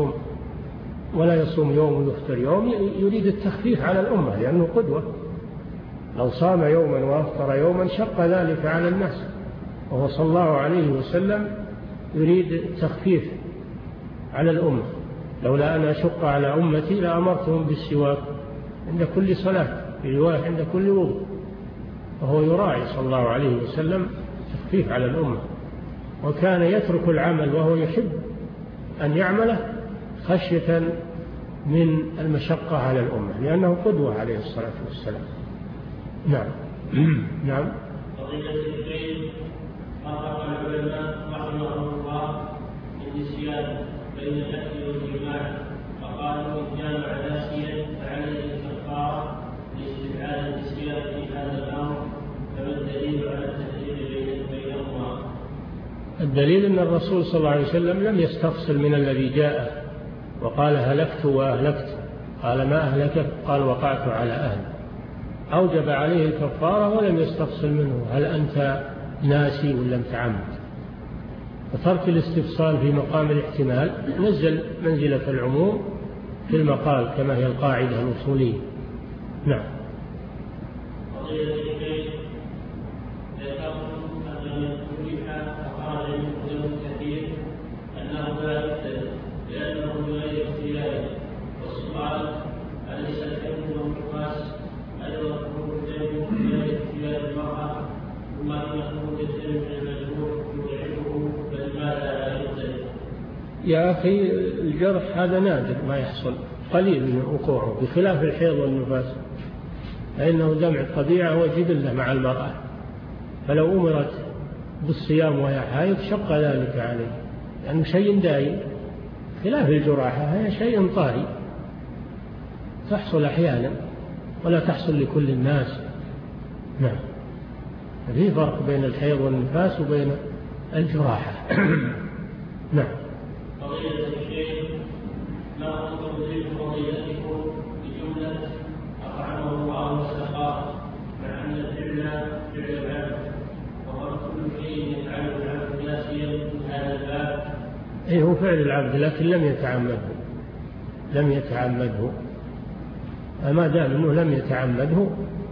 ولا يصوم يوم ويفطر يوم، يريد التخفيف على الأمة لأنه قدوة. لو صام يوما وأفطر يوما شق ذلك على الناس، وهو صلى الله عليه وسلم يريد التخفيف على الأمة. لولا أن أشق على أمتي لأمرتهم بالسواك عند كل صلاة، في رواية عند كل وضوء. وهو يراعي صلى الله عليه وسلم تخفيف على الأمة، وكان يترك العمل وهو يحب أن يعمله خشية من المشقة على الأمة، لأنه قدوة عليه الصلاة والسلام. نعم. نعم. قضية الدين فرق العلماء رحمهم الله في النسيان بين الأكل والجماع، فقالوا إن جامع ناسيا فعليه الكفارة لاستبعاد النسيان في هذا الأمر، فما الدليل على التفريق بينهما؟ الدليل أن الرسول صلى الله عليه وسلم لم يستفصل من الذي جاء وقال هلكت وأهلكت، قال ما أهلكت؟ قال وقعت على أهل. أوجب عليه الكفارة ولم يستفصل منه هل أنت ناسي ولا متعمد. وترك الاستفصال في مقام الاحتمال نزل منزلة العموم في المقال كما هي القاعدة الأصولية. نعم. قضية الشيء ذكرت أن من كل يا أخي الجرح هذا نادر ما يحصل، قليل من وقوعه، بخلاف الحيض والنفاس فإنه دمع الطبيعة وجبلة مع المرأة، فلو أمرت بالصيام وهي حائض شق ذلك عليه، لأنه شيء دائم، خلاف الجراحة هي شيء طارئ تحصل أحيانا ولا تحصل لكل الناس. نعم، في فرق بين الحيض والنفاس وبين الجراحة. نعم. فضيلة الشيخ، ما أنتم تدرك فضيلتكم بجملة أطعمه الله وسقاه، مع أن الفعل فعل العبد، وهو كل شيء يفعله العبد ناسيا هذا الباب. أي هو فعل العبد لكن لم يتعمده، فما دام أنه لم يتعمده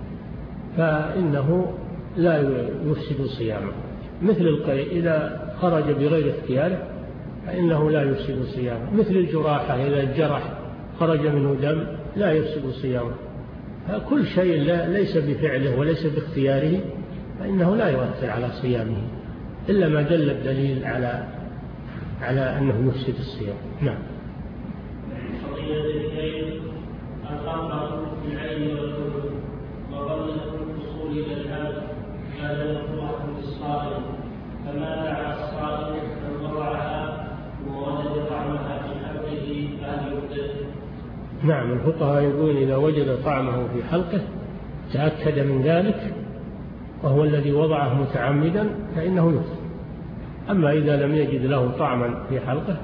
فإنه لا يفسد صيامه، مثل القيء إذا خرج بغير اختياره فإنه لا يفسد صيامه، مثل الجراحة إذا الجرح خرج منه دم لا يفسد صيامه، فكل شيء ليس بفعله وليس باختياره فإنه لا يؤثر على صيامه إلا ما دل الدليل على أنه يفسد الصيام. نعم. فضيلة الشيخ، الخمرة في العين والأذن وظن الوصول إلى الحلق هذا مكروه للصائم، فما دعا الصائم أن وضعها ووجد طعمها في حلقه هل يفطر؟ نعم، الفقهاء يقولون إذا وجد طعمه في حلقه تأكد من ذلك وهو الذي وضعه متعمدا فإنه يفطر، أما إذا لم يجد له طعما في حلقه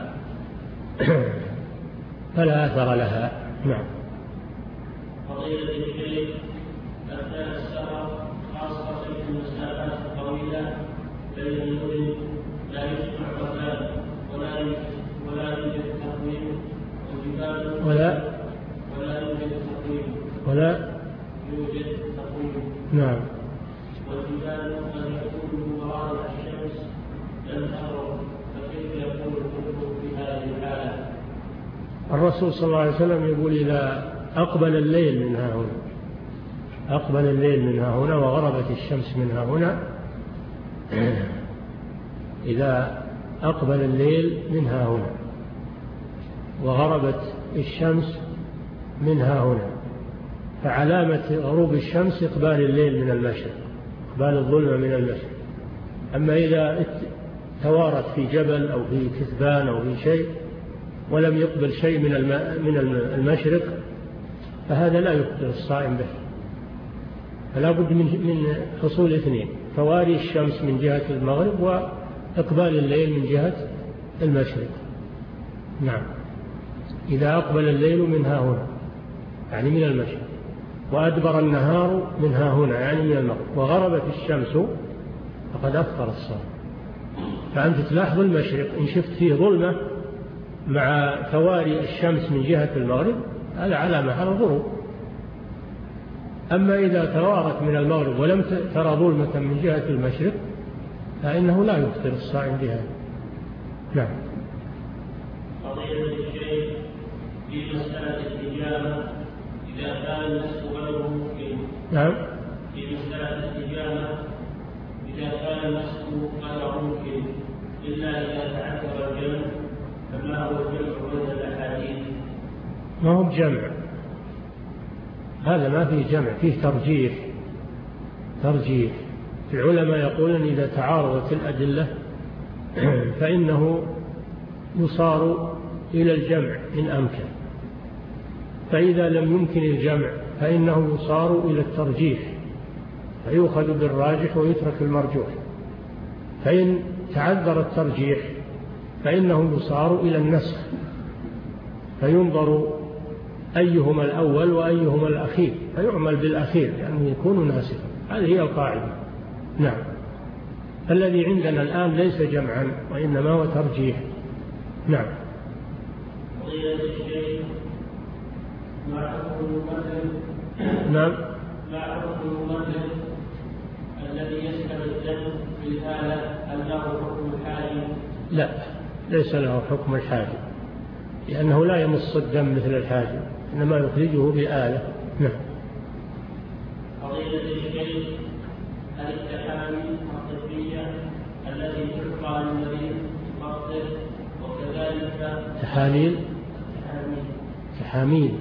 فلا أثر لها. نعم. فضيلة الشيخ، أثناء السفر خاصة في المسافات الطويلة بين المدن لا يسمع وزان ولا يوجد تقويم والجبال ولا يوجد تقويم. نعم. والجبال قد يكون وراء الشمس لم تغرب، فكيف يكون الحكم في هذه الحالة؟ الرسول صلى الله عليه وسلم يقول إذا أقبل الليل من ها هنا وغربت الشمس من ها هنا، إذا أقبل الليل من ها هنا وغربت الشمس من ها هنا فعلامة غروب الشمس إقبال الليل من المشرق، إقبال الظلمة من المشرق. أما إذا توارت في جبل أو في كثبان أو في شيء ولم يقبل شيء من المشرق فهذا لا يفطر الصائم به، فلا بد من حصول اثنين: تواري الشمس من جهة المغرب وإقبال الليل من جهة المشرق. نعم. إذا أقبل الليل من ها هنا يعني من المشرق وأدبر النهار من ها هنا يعني من المغرب وغربت الشمس فقد أفطر الصائم. فأنت تلاحظ المشرق إن شفت فيه ظلمة مع تواري الشمس من جهة المغرب هذا علامة على الغروب. أما إذا توارت من المغرب ولم ترى ظلمة من جهة المشرق فإنه لا يفطر الصائم بها. نعم. فضيلة الشيخ، في مسألة الحجامة إذا كان المسك غير ممكن. نعم. في مسألة الحجامة إذا كان المسك غير ممكن إلا إذا تعذر الجمع، فما هو الجمع بين الأحاديث؟ ما هو بجمع، هذا ما فيه جمع، فيه ترجيح. العلماء يقولون إذا تعارضت الأدلة فإنه يصار إلى الجمع إن أمكن، فإذا لم يمكن الجمع فإنه يصار إلى الترجيح فيؤخذ بالراجح ويترك المرجوح، فإن تعذر الترجيح فإنه يصار إلى النسخ فينظر أيهما الأول وأيهما الأخير فيعمل بالأخير لأنه يكون ناسخا. هذه هي القاعدة. نعم. الذي عندنا الآن ليس جمعا وإنما هو ترجيح. نعم. نعم. ما حكم الممثل الذي يسكب الدم في الآلة؟ هل له حكم الحاجب؟ لا، ليس له حكم الحاجب لأنه لا يمص الدم مثل الحاجب، إنما يخرجه بآلة. نعم. فضيلة الشيخ، هل التحاليل الطبية التي تعطى للمريض تفطر وكذلك تحاميل.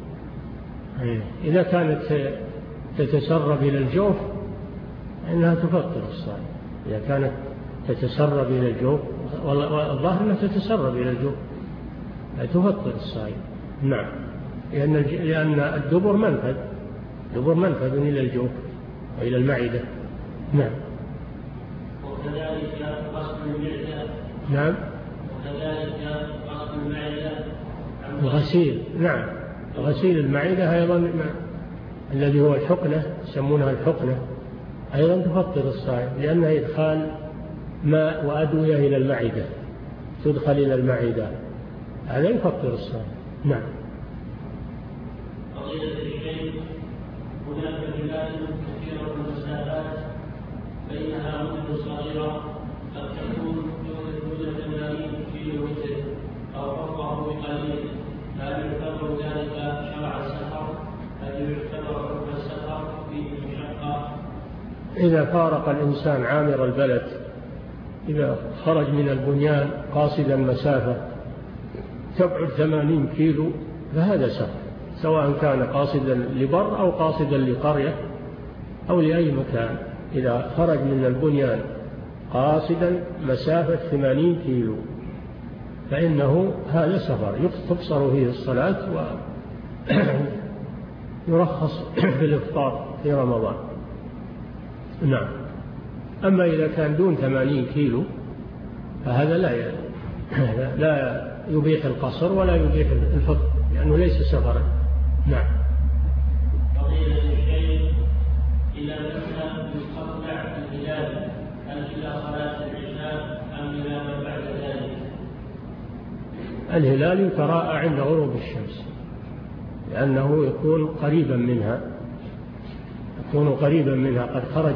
إذا كانت تتسرب إلى الجوف إنها تفطر الصائم. إذا كانت تتسرب إلى الجوف، والظاهر أنها تتسرب إلى الجوف، تفطر الصائم. نعم، لأن الدبر منفذ إلى الجوف وإلى المعدة. نعم. وكذلك غسل المعدة. نعم. وكذلك غسل المعدة. وغسيل. نعم، غسيل المعدة أيضا الذي هو الحقنة، يسمونها الحقنة، أيضا تفطر الصائم، لأنها إدخال ماء وأدوية إلى المعدة، تدخل إلى المعدة، هذا يفطر الصائم. نعم. فضيلة الشيخ، هناك بلاد كثيرة المسافات بينها مدن صغيرة قد تكون دون 80 كيلو متر أو فوقه بقليل، هل يعتبر ذلك شرع السفر؟ هل يعتبر حكم السفر فيه مشقة؟ إذا فارق الإنسان عامر البلد، إذا خرج من البنيان قاصدا مسافة تبعد 80 كيلو فهذا سفر، سواء كان قاصدا لبر أو قاصدا لقرية أو لأي مكان. إذا خرج من البنيان قاصدا مسافة 80 كيلو فإنه هذا سفر، تقصر فيه الصلاة ويرخص في الإفطار في رمضان. نعم. أما إذا كان دون 80 كيلو فهذا لا يبيح القصر ولا يبيح الفطر، لأنه ليس سفرا. نعم. فضيلة الشيخ، إذا كان يستطلع الهلال هل إلى صلاة العشاء أم إلى ما بعد ذلك؟ الهلال يتراءى عند غروب الشمس، لأنه يكون قريبا منها، قد خرج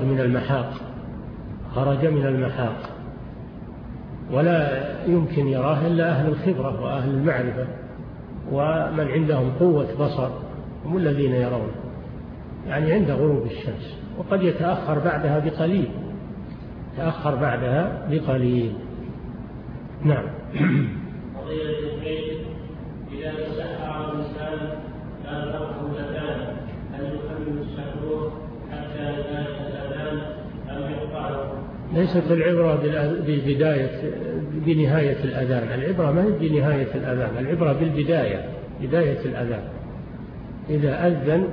من المحاق، ولا يمكن يراه إلا أهل الخبرة وأهل المعرفة ومن عندهم قوة بصر، هم الذين يرونه، يعني عند غروب الشمس، وقد يتأخر بعدها بقليل. نعم. فضيلة الشيخ، إذا تسحر الإنسان كان فرقه الأذان، هل يكمل السحور حتى نهاية الأذان أم يقطعه؟ ليست العبرة بنهاية الأذان، العبرة ما هي بنهاية الأذان، العبرة بداية الأذان. إذا أذن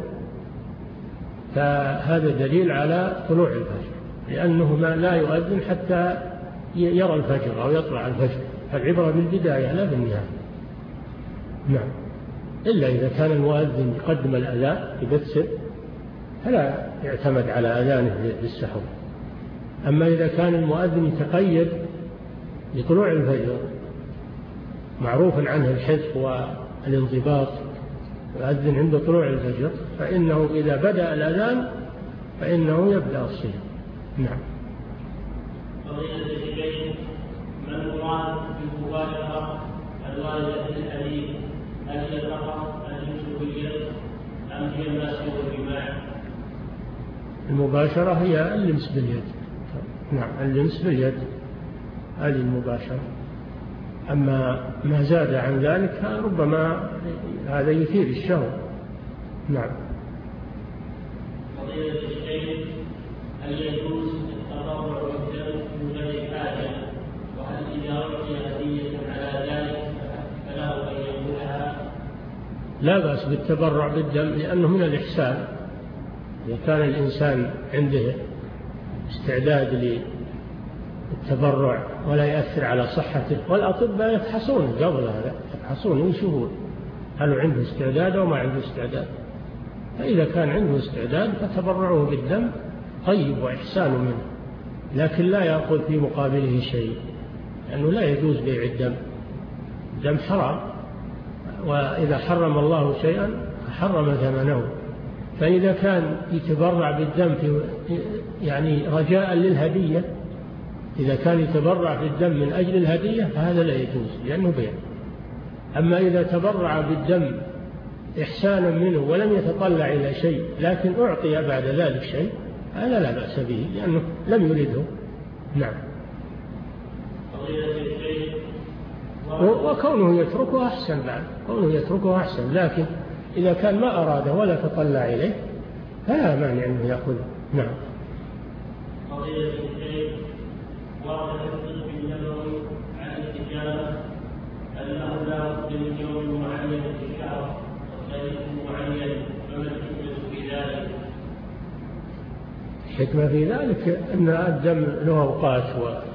فهذا دليل على طلوع الفجر، لأنه لا يؤذن حتى يرى الفجر أو يطلع الفجر، فالعبرة بالبداية لا بالنهاية. نعم. إلا إذا كان المؤذن يقدم الأذان يبتسم فلا يعتمد على أذانه بالسحور. أما إذا كان المؤذن يتقيد لطلوع الفجر معروف عنه الحذف والانضباط، يؤذن عند طلوع الفجر، فإنه إذا بدأ الأذان فإنه يبدأ الصيام. نعم. فضيلة الشيخ، ما المراد بالمباشرة الواردة في الحديث؟ هل هي فقط اللمس باليد أم هي المس والجماع؟ المباشرة هي اللمس باليد. نعم، اللمس باليد هذه المباشرة. أما ما زاد عن ذلك ربما هذا يثير الشهوة. نعم. فضيلة الشيخ، هل يجوز التبرع بالدم من غير حاجة؟ وهل إذا أعطي هدية على ذلك فله أن يقولها؟ لا بأس بالتبرع بالدم، لأنه من الإحسان. إذا كان الإنسان عنده استعداد للتبرع ولا يأثر على صحته، والأطباء يفحصون قبل هذا، يفحصون ويشوفون هل عنده استعداد أو ما عنده استعداد. فإذا كان عنده استعداد فتبرعه بالدم طيب وإحسان منه، لكن لا يأخذ في مقابله شيء، لأنه لا يجوز بيع الدم، الدم حرام، وإذا حرم الله شيئا حرم ثمنه. فإذا كان يتبرع بالدم يعني رجاء للهدية، إذا كان يتبرع بالدم من أجل الهدية فهذا لا يجوز لأنه بيع. أما إذا تبرع بالدم إحسانا منه ولم يتطلع إلى شيء لكن أعطي بعد ذلك شيء، هذا لا بأس به لأنه لم يريده. نعم. فضيلة الشيخ، وكونه يتركه أحسن بعد، كونه يتركه أحسن، لكن إذا كان ما أراده ولا تطلع إليه فلا مانع أنه يأخذه. نعم. قضية الشيخ ورد في الطب النبوي عن الاستجابة أنه لا بد من يوم معين في الشهر وتاريخ معين، فما الحكمة في ذلك؟ الحكمة في ذلك أن الدم له أوقات،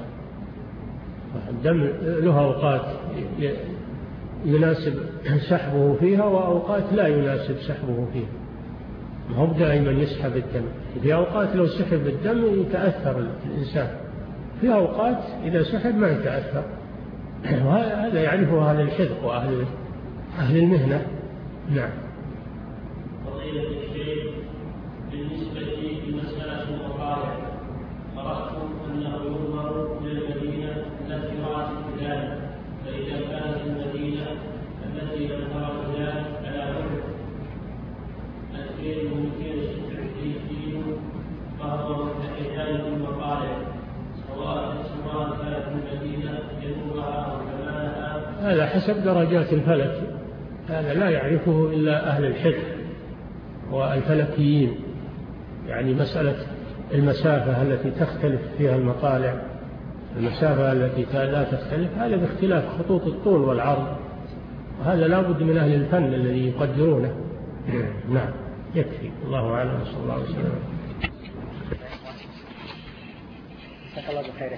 والدم له أوقات يناسب سحبه فيها وأوقات لا يناسب سحبه فيها، ما هو دائما يسحب الدم، في أوقات لو سحب الدم يتأثر الإنسان، في أوقات إذا سحب ما يتأثر. هذا يعرفه أهل الحذق وأهل المهنة. نعم. فضيلة الشيخ، بالنسبة لمسألة الوقائع قرأتم أنه يؤمر إلى المدينة التي رأت الهلال، فإذا كانت المدينة التي لم ترى الهلال على عذر 2266 فهو متحدان بالمقالع، سواء كانت المدينة جنوبها أو شمالها. هذا حسب درجات الفلك، هذا لا يعرفه إلا أهل الحذق والفلكيين، يعني مسألة المسافة التي تختلف فيها المطالع، المسافة التي لا تختلف، هذا باختلاف خطوط الطول والعرض، وهذا لا بد من أهل الفن الذي يقدرونه. نعم. يكفي. الله أعلم. صلى الله عليه وسلم. جزاك الله بخير.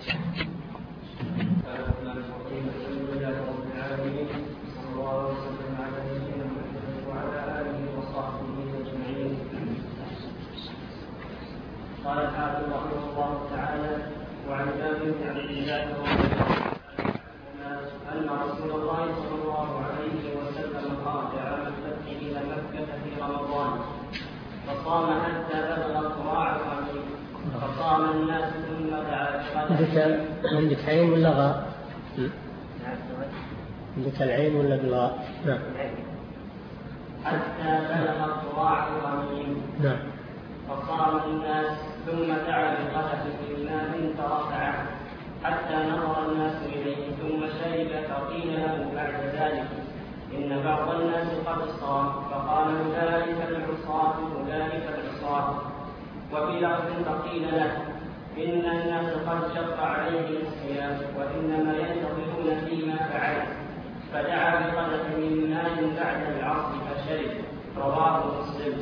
قال الحافظ رحمه الله تعالى: وعن جابر بن عبد الله رضي الله عنه أن رسول الله صلى الله عليه وسلم خرج عام الفتح إلى مكة في رمضان فصام حتى بلغ صراع الخميس، فصام الناس ثم دعا بقدر. عندك عين ولا غاء؟ عندك العين ولا بالغاء؟ نعم. حتى بلغ صراع الخميس. نعم. فصام الناس ثم دعا بقدح من ماء فرفعه حتى نظر الناس إليه ثم شرب، فقيل له بعد ذلك: إن بعض الناس قد صام، فقال: أولئك العصاة أولئك العصاة. وفي لفظ فقيل له: إن الناس قد شق عليهم الصيام وإنما ينتظرون فيما فعل، فدعا بقدح من ماء بعد العصر فشرب. رواه مسلم.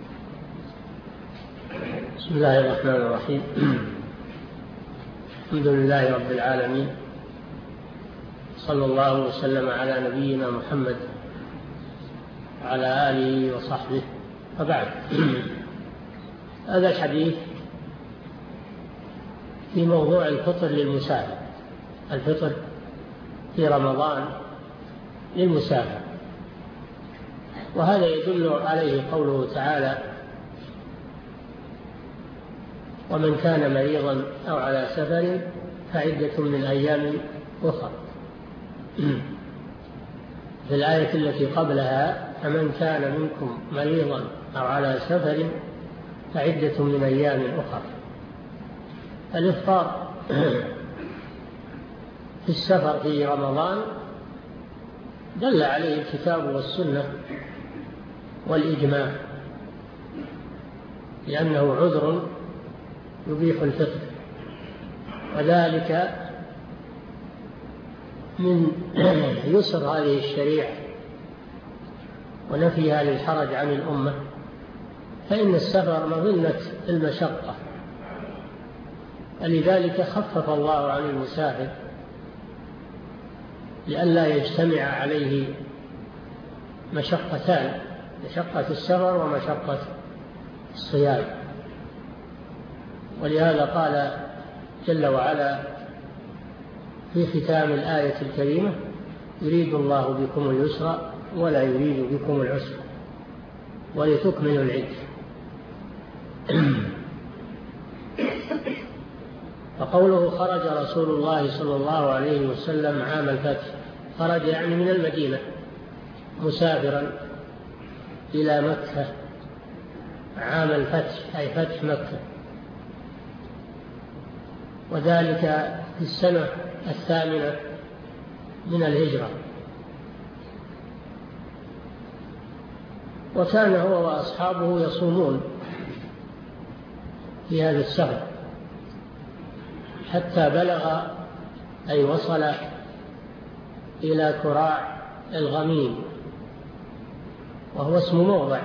بسم الله الرحمن الرحيم. الحمد لله رب العالمين، صلى الله وسلم على نبينا محمد وعلى آله وصحبه، وبعد. هذا الحديث في موضوع الفطر للمسافر، الفطر في رمضان للمسافر، وهذا يدل عليه قوله تعالى: ومن كان مريضا أو على سفر فعدة من أيام أخرى. في الآية التي قبلها: فمن كان منكم مريضا أو على سفر فعدة من أيام أخرى. الإفطار في السفر في رمضان دل عليه الكتاب والسنة والإجماع، لأنه عذر يبيح الفطر، وذلك من يسر هذه الشريعة ونفيها للحرج عن الأمة، فإن السفر مظنة المشقة، ولذلك خفف الله عن المسافر لئلا يجتمع عليه مشقتان: مشقة السفر ومشقة الصيام. ولهذا قال جل وعلا في ختام الآية الكريمة: يريد الله بكم اليسر ولا يريد بكم العسر ولتكملوا العدة. فقوله خرج رسول الله صلى الله عليه وسلم عام الفتح، خرج يعني من المدينة مسافرا إلى مكة عام الفتح، أي فتح مكة، وذلك في السنة 8 من الهجرة، وكان هو وأصحابه يصومون في هذا السفر حتى بلغ أي وصل إلى كراع الغميم، وهو اسم موضع،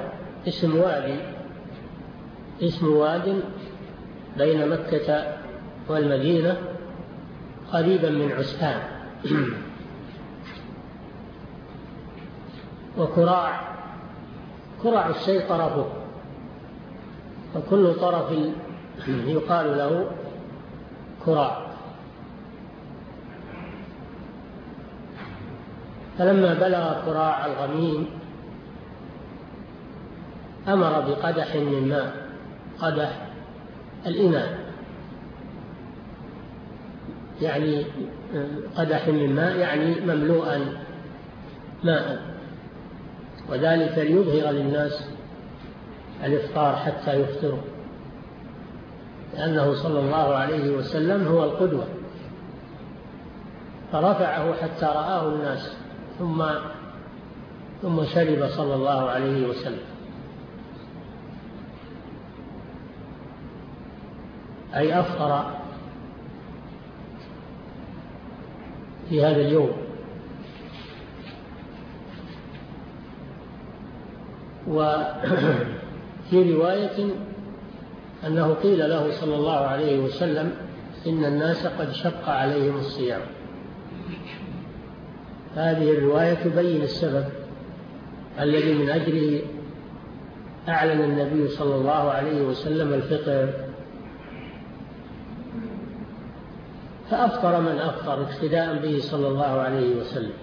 اسم واد بين مكة والمدينة قريبا من عسفان. وكراع الشيء طرفه، فكل طرف يقال له كراع. فلما بلغ كراع الغميم أمر بقدح من ماء، قدح الإناء، يعني قدح من ماء يعني مملوءا ماء، وذلك ليظهر للناس الإفطار حتى يفطروا، لأنه صلى الله عليه وسلم هو القدوة، فرفعه حتى رآه الناس ثم شرب صلى الله عليه وسلم، أي أفطر في هذا اليوم. وفي رواية أنه قيل له صلى الله عليه وسلم إن الناس قد شق عليهم الصيام. هذه الرواية تبين السبب الذي من أجله أعلن النبي صلى الله عليه وسلم الفطر، فأفطر من أفطر اقتداء به صلى الله عليه وسلم.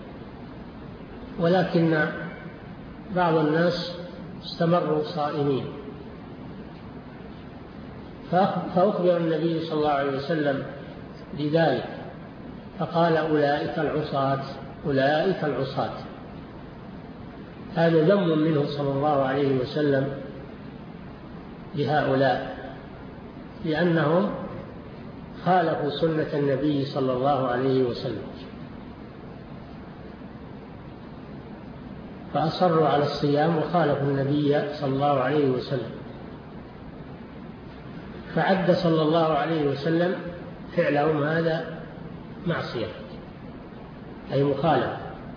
ولكن بعض الناس استمروا صائمين، فأخبر النبي صلى الله عليه وسلم بذلك، فقال أولئك العصاة. هذا ذم منه صلى الله عليه وسلم لهؤلاء، لأنهم خالفوا سنة النبي صلى الله عليه وسلم، فأصروا على الصيام وخالفوا النبي صلى الله عليه وسلم، فعد صلى الله عليه وسلم فعلهم هذا معصية أي مخالفة.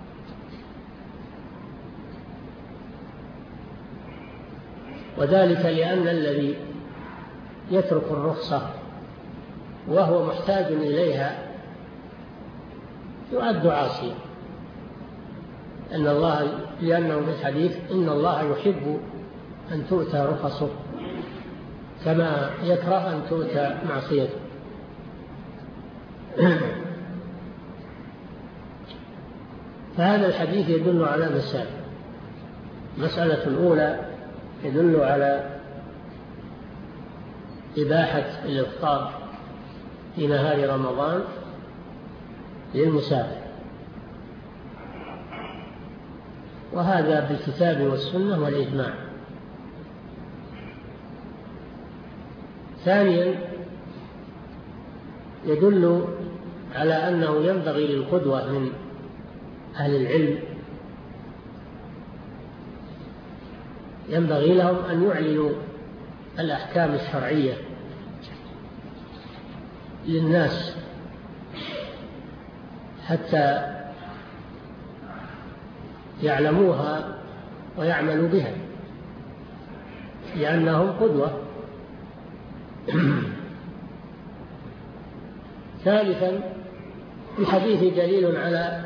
وذلك لأن الذي يترك الرخصة وهو محتاج إليها يعد عاصيا، لأنه في الحديث إن الله يحب أن تؤتى رخصه كما يكره أن تؤتى معصيته. فهذا الحديث يدل على مسائل. المسألة الأولى يدل على إباحة الإفطار في نهار رمضان للمسافر، وهذا بالكتاب والسنة والإجماع. ثانيا يدل على أنه ينبغي للقدوة من أهل العلم، ينبغي لهم أن يعلنوا الأحكام الشرعية للناس حتى يعلموها ويعملوا بها، لأنهم قدوة. ثالثا الحديث دليل على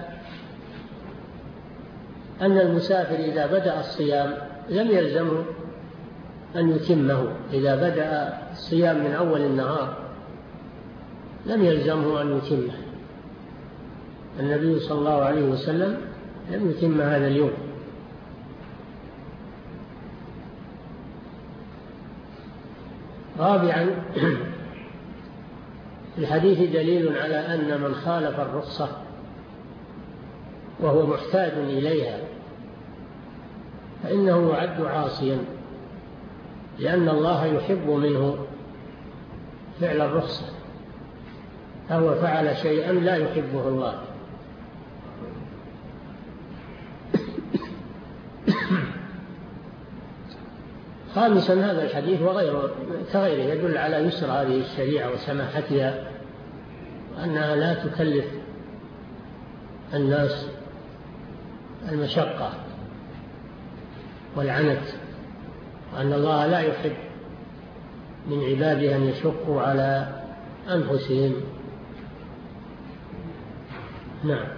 أن المسافر إذا بدأ الصيام لم يلزمه أن يتمه، إذا بدأ الصيام من أول النهار لم يلزمه أن يتمه. النبي صلى الله عليه وسلم لم يتم هذا اليوم. رابعا الحديث دليل على أن من خالف الرخصة وهو محتاج إليها فإنه يعد عاصيا، لأن الله يحب منه فعل الرخصة، فهو فعل شيئا لا يحبه الله. خامسا هذا الحديث وغيره كغيره يدل على يسر هذه الشريعة وسماحتها، وأنها لا تكلف الناس المشقة والعنت، وأن الله لا يحب من عباده أن يشقوا على أنفسهم. نعم.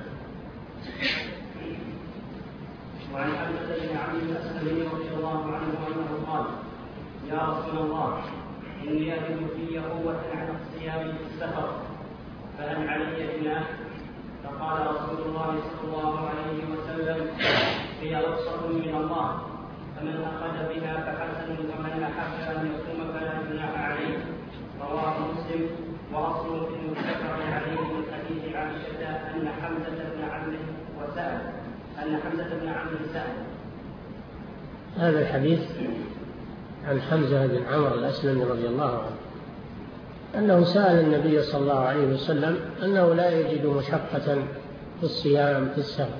وعن حمزة بن عبد الأسلمي رضي الله عنه أنه قال: يا رسول الله، إني أجد في قوة على الصيام في السفر، فهل علي جناح؟ فقال رسول الله صلى الله عليه وسلم: هي رخصة من الله، فمن أخذ بها فحسن، ومن أحب أن يصوم فلا جناح عليه. رواه مسلم. وأصل في المتفق عليه من حديث عائشة أن حمزة بن عمرو سأل. هذا الحديث عن حمزة بن عمرو الأسلمي رضي الله عنه أنه سأل النبي صلى الله عليه وسلم أنه لا يجد مشقة في الصيام في السفر،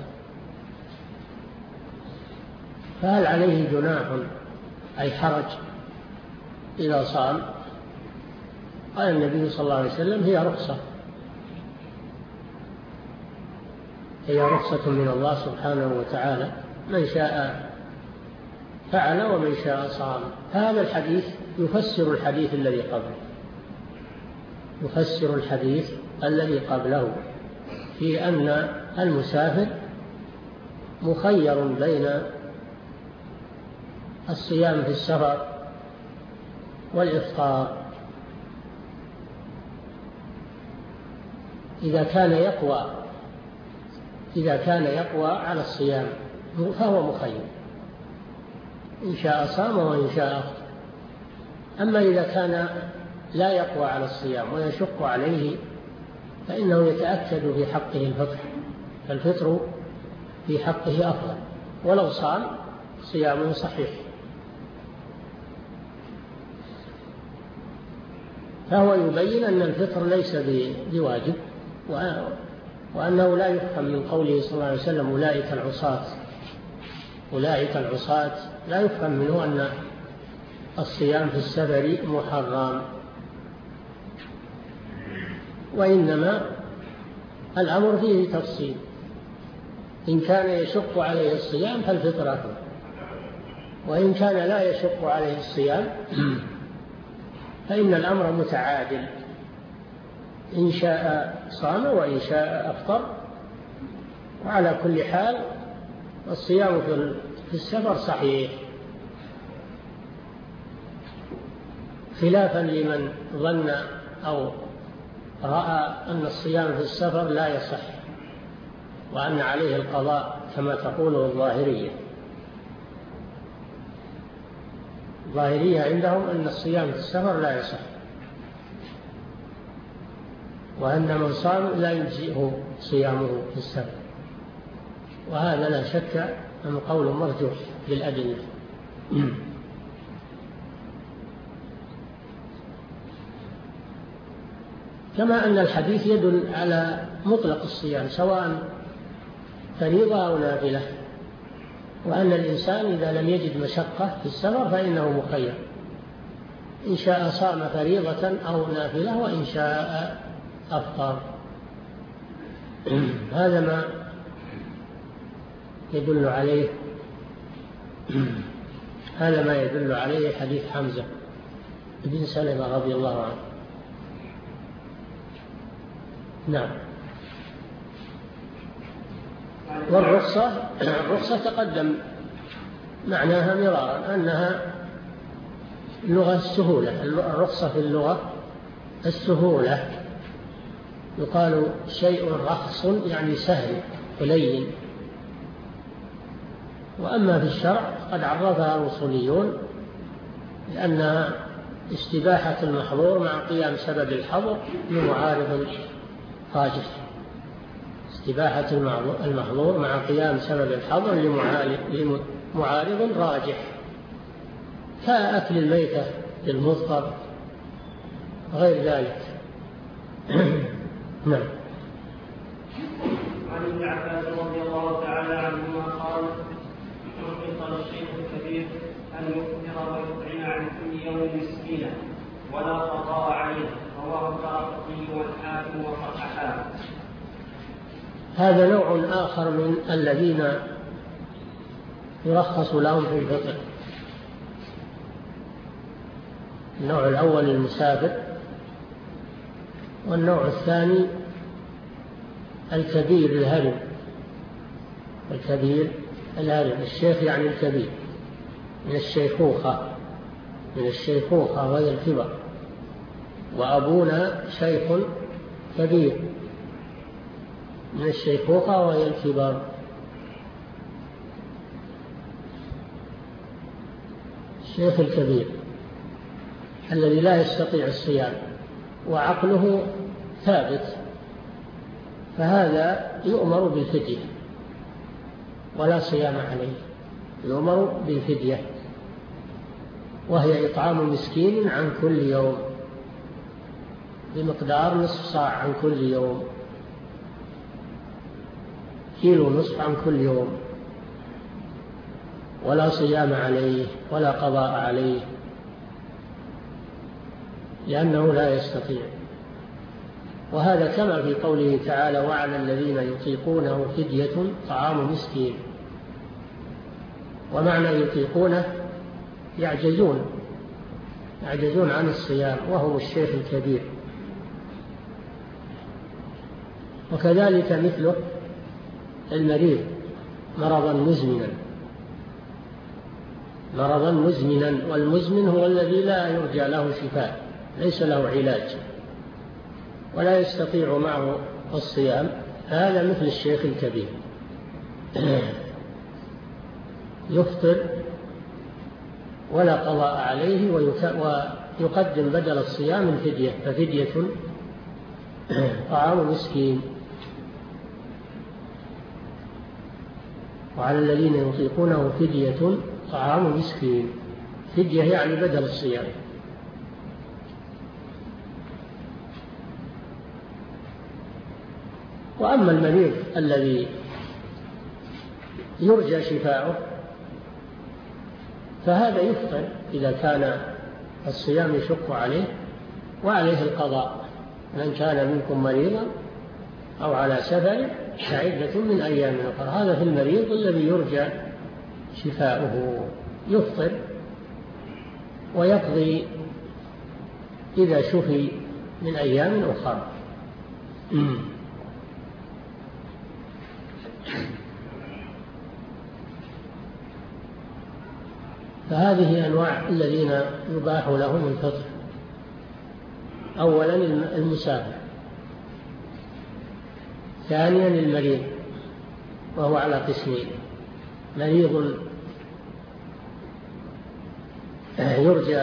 فهل عليه جناح أي حرج إذا صام؟ قال النبي صلى الله عليه وسلم: هي رخصة من الله سبحانه وتعالى، من شاء فعل ومن شاء صام. هذا الحديث يفسر الحديث الذي قبله في أن المسافر مخير بين الصيام في السفر والإفطار. إذا كان يقوى على الصيام فهو مخير، إن شاء صام وإن شاء أفطر. أما إذا كان لا يقوى على الصيام ويشق عليه فإنه يتأكد في حقه الفطر، فالفطر في حقه أفضل، ولو صام صيامه صحيح. فهو يبين أن الفطر ليس بواجب، وأنه لا يفهم من قوله صلى الله عليه وسلم: أولئك العصاة، لا يفهم منه أن الصيام في السفر محرم، وإنما الأمر فيه تفصيل. إن كان يشق عليه الصيام فالفطر أفضل، وإن كان لا يشق عليه الصيام فإن الأمر متعادل، إن شاء صام وإن شاء أفطر. وعلى كل حال الصيام في السفر صحيح، خلافا لمن ظن أو رأى أن الصيام في السفر لا يصح وأن عليه القضاء كما تقوله الظاهرية. الظاهرية عندهم أن الصيام في السفر لا يصح، وأن من صام لا يجزئه صيامه في السفر، وهذا لا شك أن قول مرجوح بالأدلة. كما أن الحديث يدل على مطلق الصيام سواء فريضة أو نافلة، وأن الإنسان إذا لم يجد مشقة في السفر فإنه مخير، إن شاء صام فريضة أو نافلة وإن شاء أفطر. هذا ما يدل عليه حديث حمزة بن سلمة رضي الله عنه. نعم. والرخصة تقدم معناها مرارا أنها اللغة السهولة. الرخصة في اللغة السهولة، يقال شيء رخص يعني سهل ولين. وأما في الشرع قد عرفها الأصوليون لأنها استباحة المحظور مع قيام سبب الحظر لمعارض راجح. استباحة المحظور مع قيام سبب الحظر لمعارض راجح، كأكل الميتة للمضطر غير ذلك. نعم. عن ابن عباس رضي الله تعالى عنهما قال: رخص للشيخ الكبير أن يفطر ويطعم عن كل يوم مسكينا ولا قضاء عليه. رواه الدارقطني والحاكم وصححاه. هذا نوع آخر من الذين يرخص لهم في الفطر. النوع الأول المسافر، والنوع الثاني الكبير الهرم. الكبير الهرم، الشيخ يعني الكبير، من الشيخوخة وهي الكبر، وأبونا شيخ كبير، من الشيخوخة وهي الكبر. الشيخ الكبير الذي لا يستطيع الصيام وعقله ثابت، فهذا يؤمر بالفدية ولا صيام عليه، يؤمر بالفدية، وهي إطعام مسكين عن كل يوم بمقدار نصف صاع عن كل يوم، كيلو نصف عن كل يوم، ولا صيام عليه ولا قضاء عليه لأنه لا يستطيع. وهذا كما في قوله تعالى: وعلى الذين يطيقونه فدية طعام مسكين. ومعنى يطيقونه يعجزون عن الصيام، وهو الشيخ الكبير. وكذلك مثله المريض مرضا مزمنا، والمزمن هو الذي لا يرجى له شفاء، ليس له علاج ولا يستطيع معه الصيام، هذا مثل الشيخ الكبير يفطر ولا قضاء عليه، ويقدم بدل الصيام الفدية، ففدية طعام مسكين. وعلى الذين يطيقونه فدية طعام مسكين، فدية يعني بدل الصيام. وأما المريض الذي يرجى شفاؤه فهذا يفطر إذا كان الصيام يشق عليه، وعليه القضاء، من كان منكم مريضا أو على سفر فعدة من أيام أخرى. هذا في المريض الذي يرجى شفاؤه، يفطر ويقضي إذا شفي من أيام أخرى. فهذه أنواع الذين يباح لهم الفطر. أولا المسافر، ثانيا المريض وهو على قسمين: مريض يرجى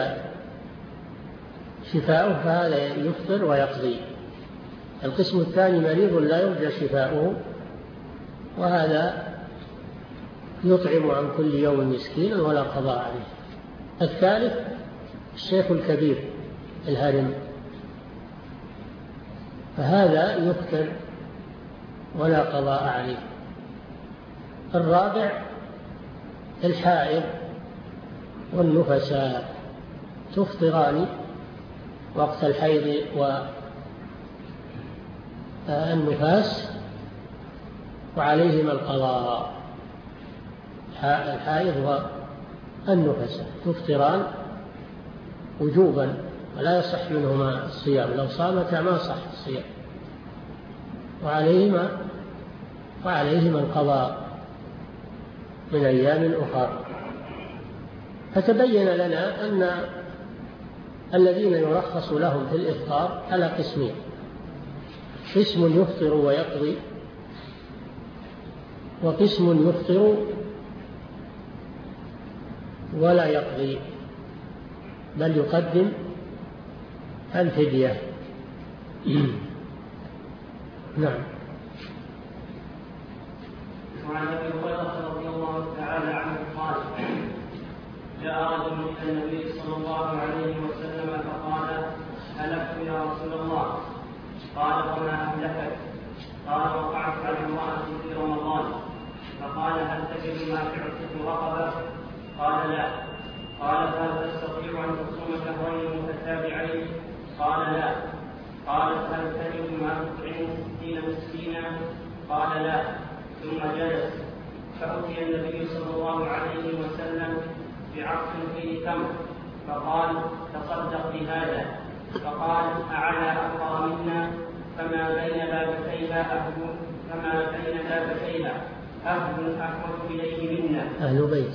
شفاؤه فهذا يفطر ويقضي. القسم الثاني مريض لا يرجى شفاؤه، وهذا يطعم عن كل يوم مسكينا ولا قضاء عليه. الثالث الشيخ الكبير الهرم، فهذا يفطر ولا قضاء عليه. الرابع الحائض والنفساء، تفطران وقت الحيض والنفاس وعليهما القضاء. الحائض والنفساء تفطران وجوبا ولا يصح منهما الصيام، لو صامتا ما صح الصيام، وعليهما القضاء من أيام أخرى. فتبين لنا أن الذين يرخص لهم في الإفطار على قسمين: قسم يفطر ويقضي، وقسم يفطر ولا يقضي بل يقدم الفدية. نعم. وعن ابي هريره رضي الله تعالى عنه قال: جاء رجل الى النبي صلى الله عليه وسلم فقال: هلكت يا رسول الله. قال: وما اهلكك؟ قال: وقعت على امرأة في رمضان فقال هل تجد ما تعتق رقبة؟ قال لا. قال هل تستطيع أن تصوم شهرين متتابعين؟ قال لا. قالت هل تجد ما تطعم 60 مسكينا؟ قال لا. ثم جلس، فأتي النبي صلى الله عليه وسلم بعقل فيه تمر، فقال تصدق بهذا. فقال أعلى أفقر منا، فما بين لابتيها أهل أحوج إليه منا. أهل بيت.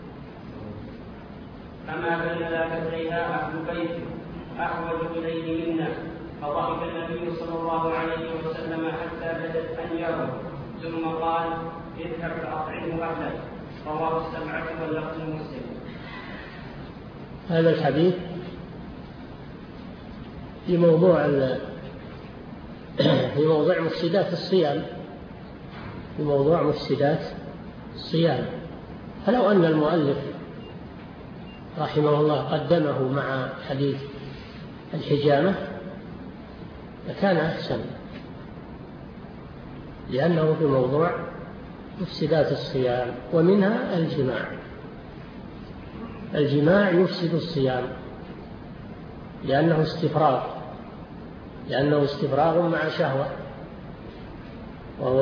فما بين لابتيها أهل بيت أحوج إليه منا. فضحك النبي صلى الله عليه وسلم حتى بدت أنيابه، ثم قال اذهب فأطعمه أهلك. رواه السبعة واللفظ مسلم. هذا الحديث في موضوع مفسدات الصيام، في موضوع مفسدات الصيام. فلو أن المؤلف رحمه الله قدمه مع حديث الحجامة لكان أحسن، لأنه في موضوع مفسدات الصيام، ومنها الجماع. الجماع يفسد الصيام لأنه استفراغ مع شهوة، وهو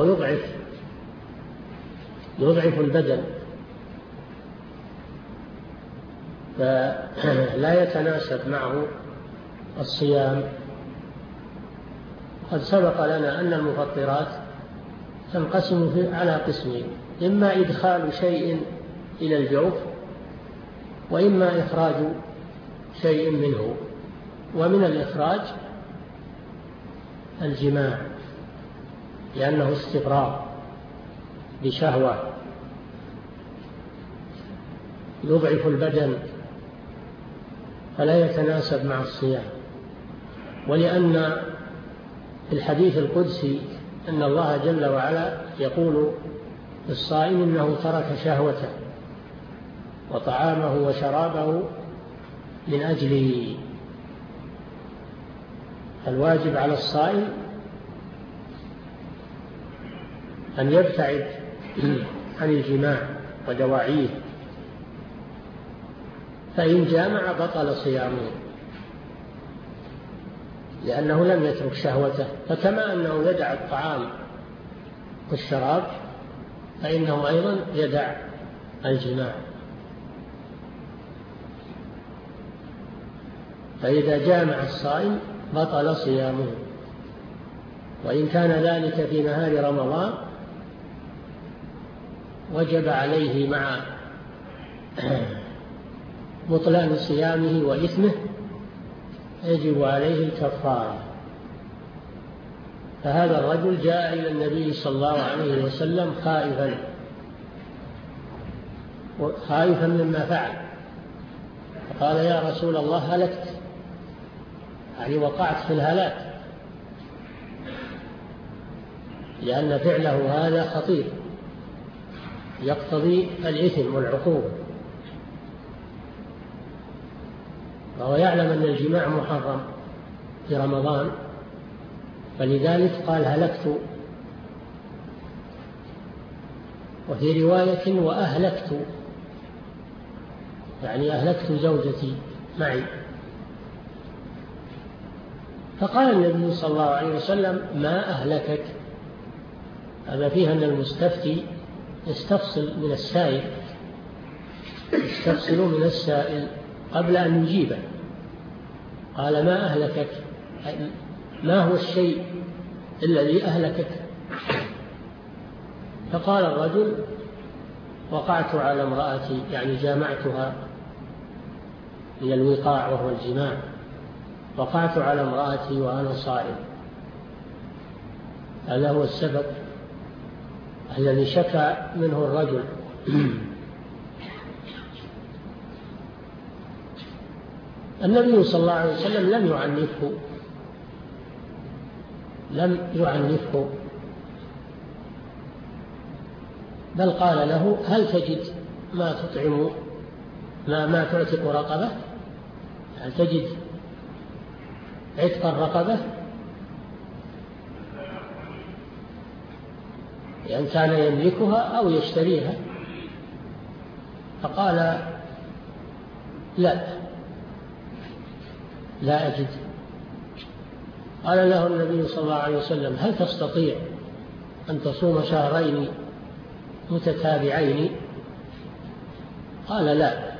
يضعف البدن، فلا يتناسب معه الصيام. قد سبق لنا أن المفطرات تنقسم على قسمين: إما إدخال شيء إلى الجوف، وإما إخراج شيء منه. ومن الإخراج الجماع، لأنه استفراغ بشهوة يضعف البدن فلا يتناسب مع الصيام. ولأن في الحديث القدسي أن الله جل وعلا يقول للصائم إنه ترك شهوته وطعامه وشرابه من أجلي. الواجب على الصائم أن يبتعد عن الجماع ودواعيه، فإن جامع بطل صيامه، لأنه لم يترك شهوته. فكما أنه يدع الطعام والشراب فإنه أيضا يدع الجماع. فإذا جامع الصائم بطل صيامه، وإن كان ذلك في نهار رمضان وجب عليه مع بطلان صيامه وإثمه يجب عليه الكفارة. فهذا الرجل جاء إلى النبي صلى الله عليه وسلم خائفا مما فعل، فقال يا رسول الله هلكت، يعني وقعت في الهلاك، لأن فعله هذا خطير يقتضي الإثم والعقوبة، وهو يعلم أن الجماع محرم في رمضان، فلذلك قال هلكت. وفي رواية وأهلكت، يعني أهلكت زوجتي معي. فقال النبي صلى الله عليه وسلم ما أهلكك. هذا فيه أن المستفتي يستفصل من السائل قبل أن يجيبه. قال ما أهلكك، ما هو الشيء الذي أهلكك؟ فقال الرجل وقعت على امرأتي، يعني جامعتها من الوقاع وهو الجماع، وقعت على امرأتي وأنا صائم. هذا هو السبب الذي شكى منه الرجل. النبي صلى الله عليه وسلم لم يعنفه، بل قال له هل تجد ما تطعم ما تعتق رقبة؟ هل تجد عتق الرقبة؟ لأن كان يملكها أو يشتريها. فقال لا أجد. قال له النبي صلى الله عليه وسلم: هل تستطيع أن تصوم شهرين متتابعين؟ قال: لا.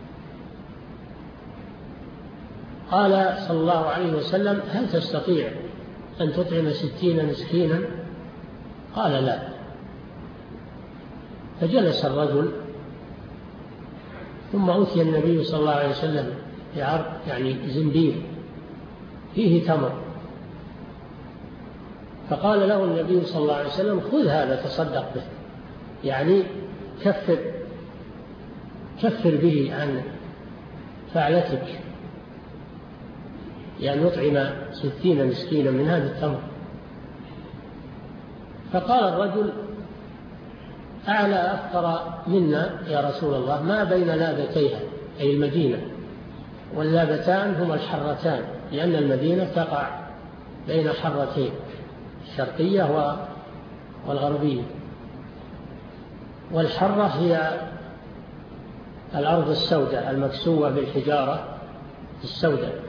قال صلى الله عليه وسلم: هل تستطيع أن تطعم 60 مسكينا؟ قال: لا. فجلس الرجل، ثم أتي النبي صلى الله عليه وسلم بعرض يعني زنبيل فيه تمر، فقال له النبي صلى الله عليه وسلم: خذ هذا تصدق به، يعني كفر به عن فعلتك، يعني نطعم 60 مسكينا من هذا التمر. فقال الرجل: أعلى أفقر منا يا رسول الله، ما بين لابتيها، أي المدينة، واللابتان هما الحرتان، لأن المدينة تقع بين حرتين، الشرقية والغربية. والحرة هي الأرض السوداء المكسوة بالحجارة السوداء.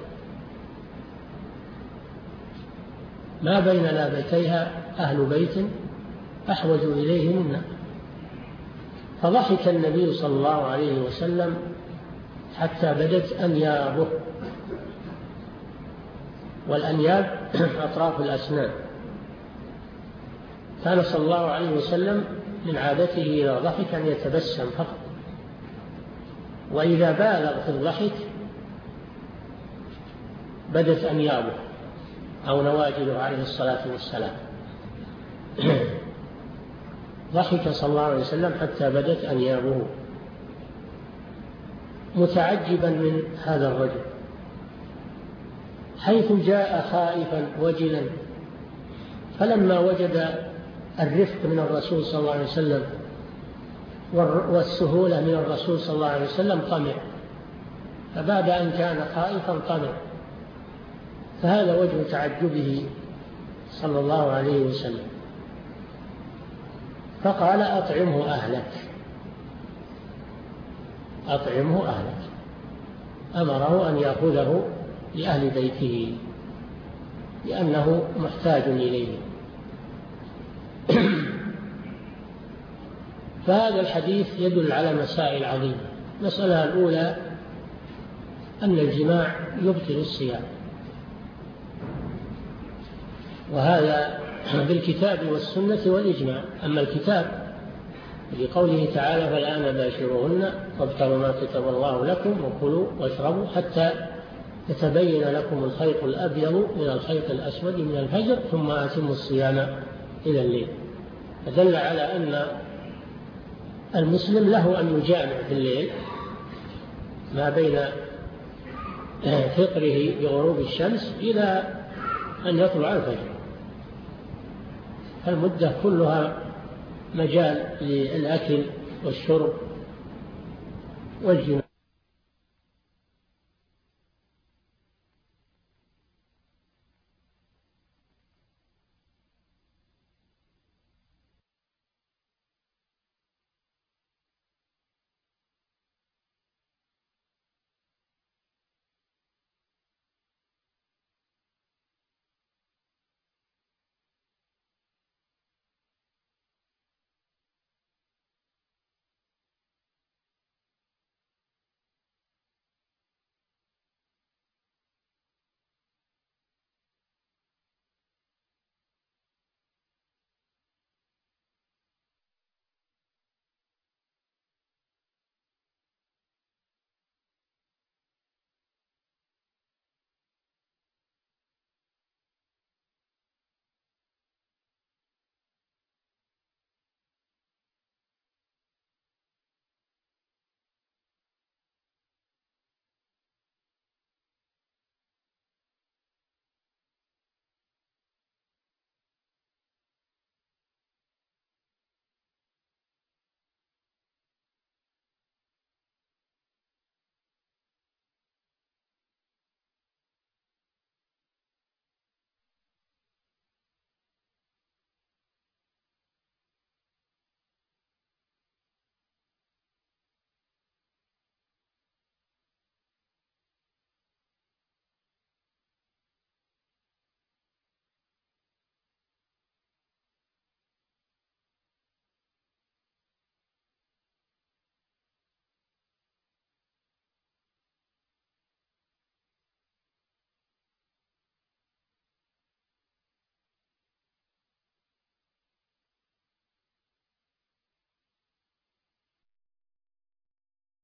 ما بين لابتيها أهل بيت أحوج إليه منا. فضحك النبي صلى الله عليه وسلم حتى بدت أنيابه، والأنياب أطراف الأسنان. كان صلى الله عليه وسلم من عادته إذا ضحك أن يتبسم فقط، وإذا بالغ في الضحك بدت أنيابه أو نواجذه عليه الصلاة والسلام. ضحك صلى الله عليه وسلم حتى بدت أنيابه، متعجبا من هذا الرجل، حيث جاء خائفا وجلا. فلما وجد الرفق من الرسول صلى الله عليه وسلم والسهولة من الرسول صلى الله عليه وسلم طمع، فبعد أن كان خائفا طمع. فهذا وجه تعجبه صلى الله عليه وسلم. فقال: أطعمه أهلك، أطعمه أهلك. أمره أن يأخذه لأهل بيته لأنه محتاج إليه. فهذا الحديث يدل على مسائل عظيمة. المسألة الأولى أن الجماع يبطل الصيام، وهذا بالكتاب والسنة والإجماع. أما الكتاب لقوله تعالى: فالآن باشروهن وابتغوا ما كتب الله لكم وكلوا واشربوا حتى يتبين لكم الخيط الأبيض من الخيط الأسود من الفجر ثم أتموا الصيام إلى الليل. فدل على أن المسلم له أن يجامع في الليل ما بين فطره بغروب الشمس إلى أن يطلع الفجر. المدة كلها مجال للأكل والشرب والجماع.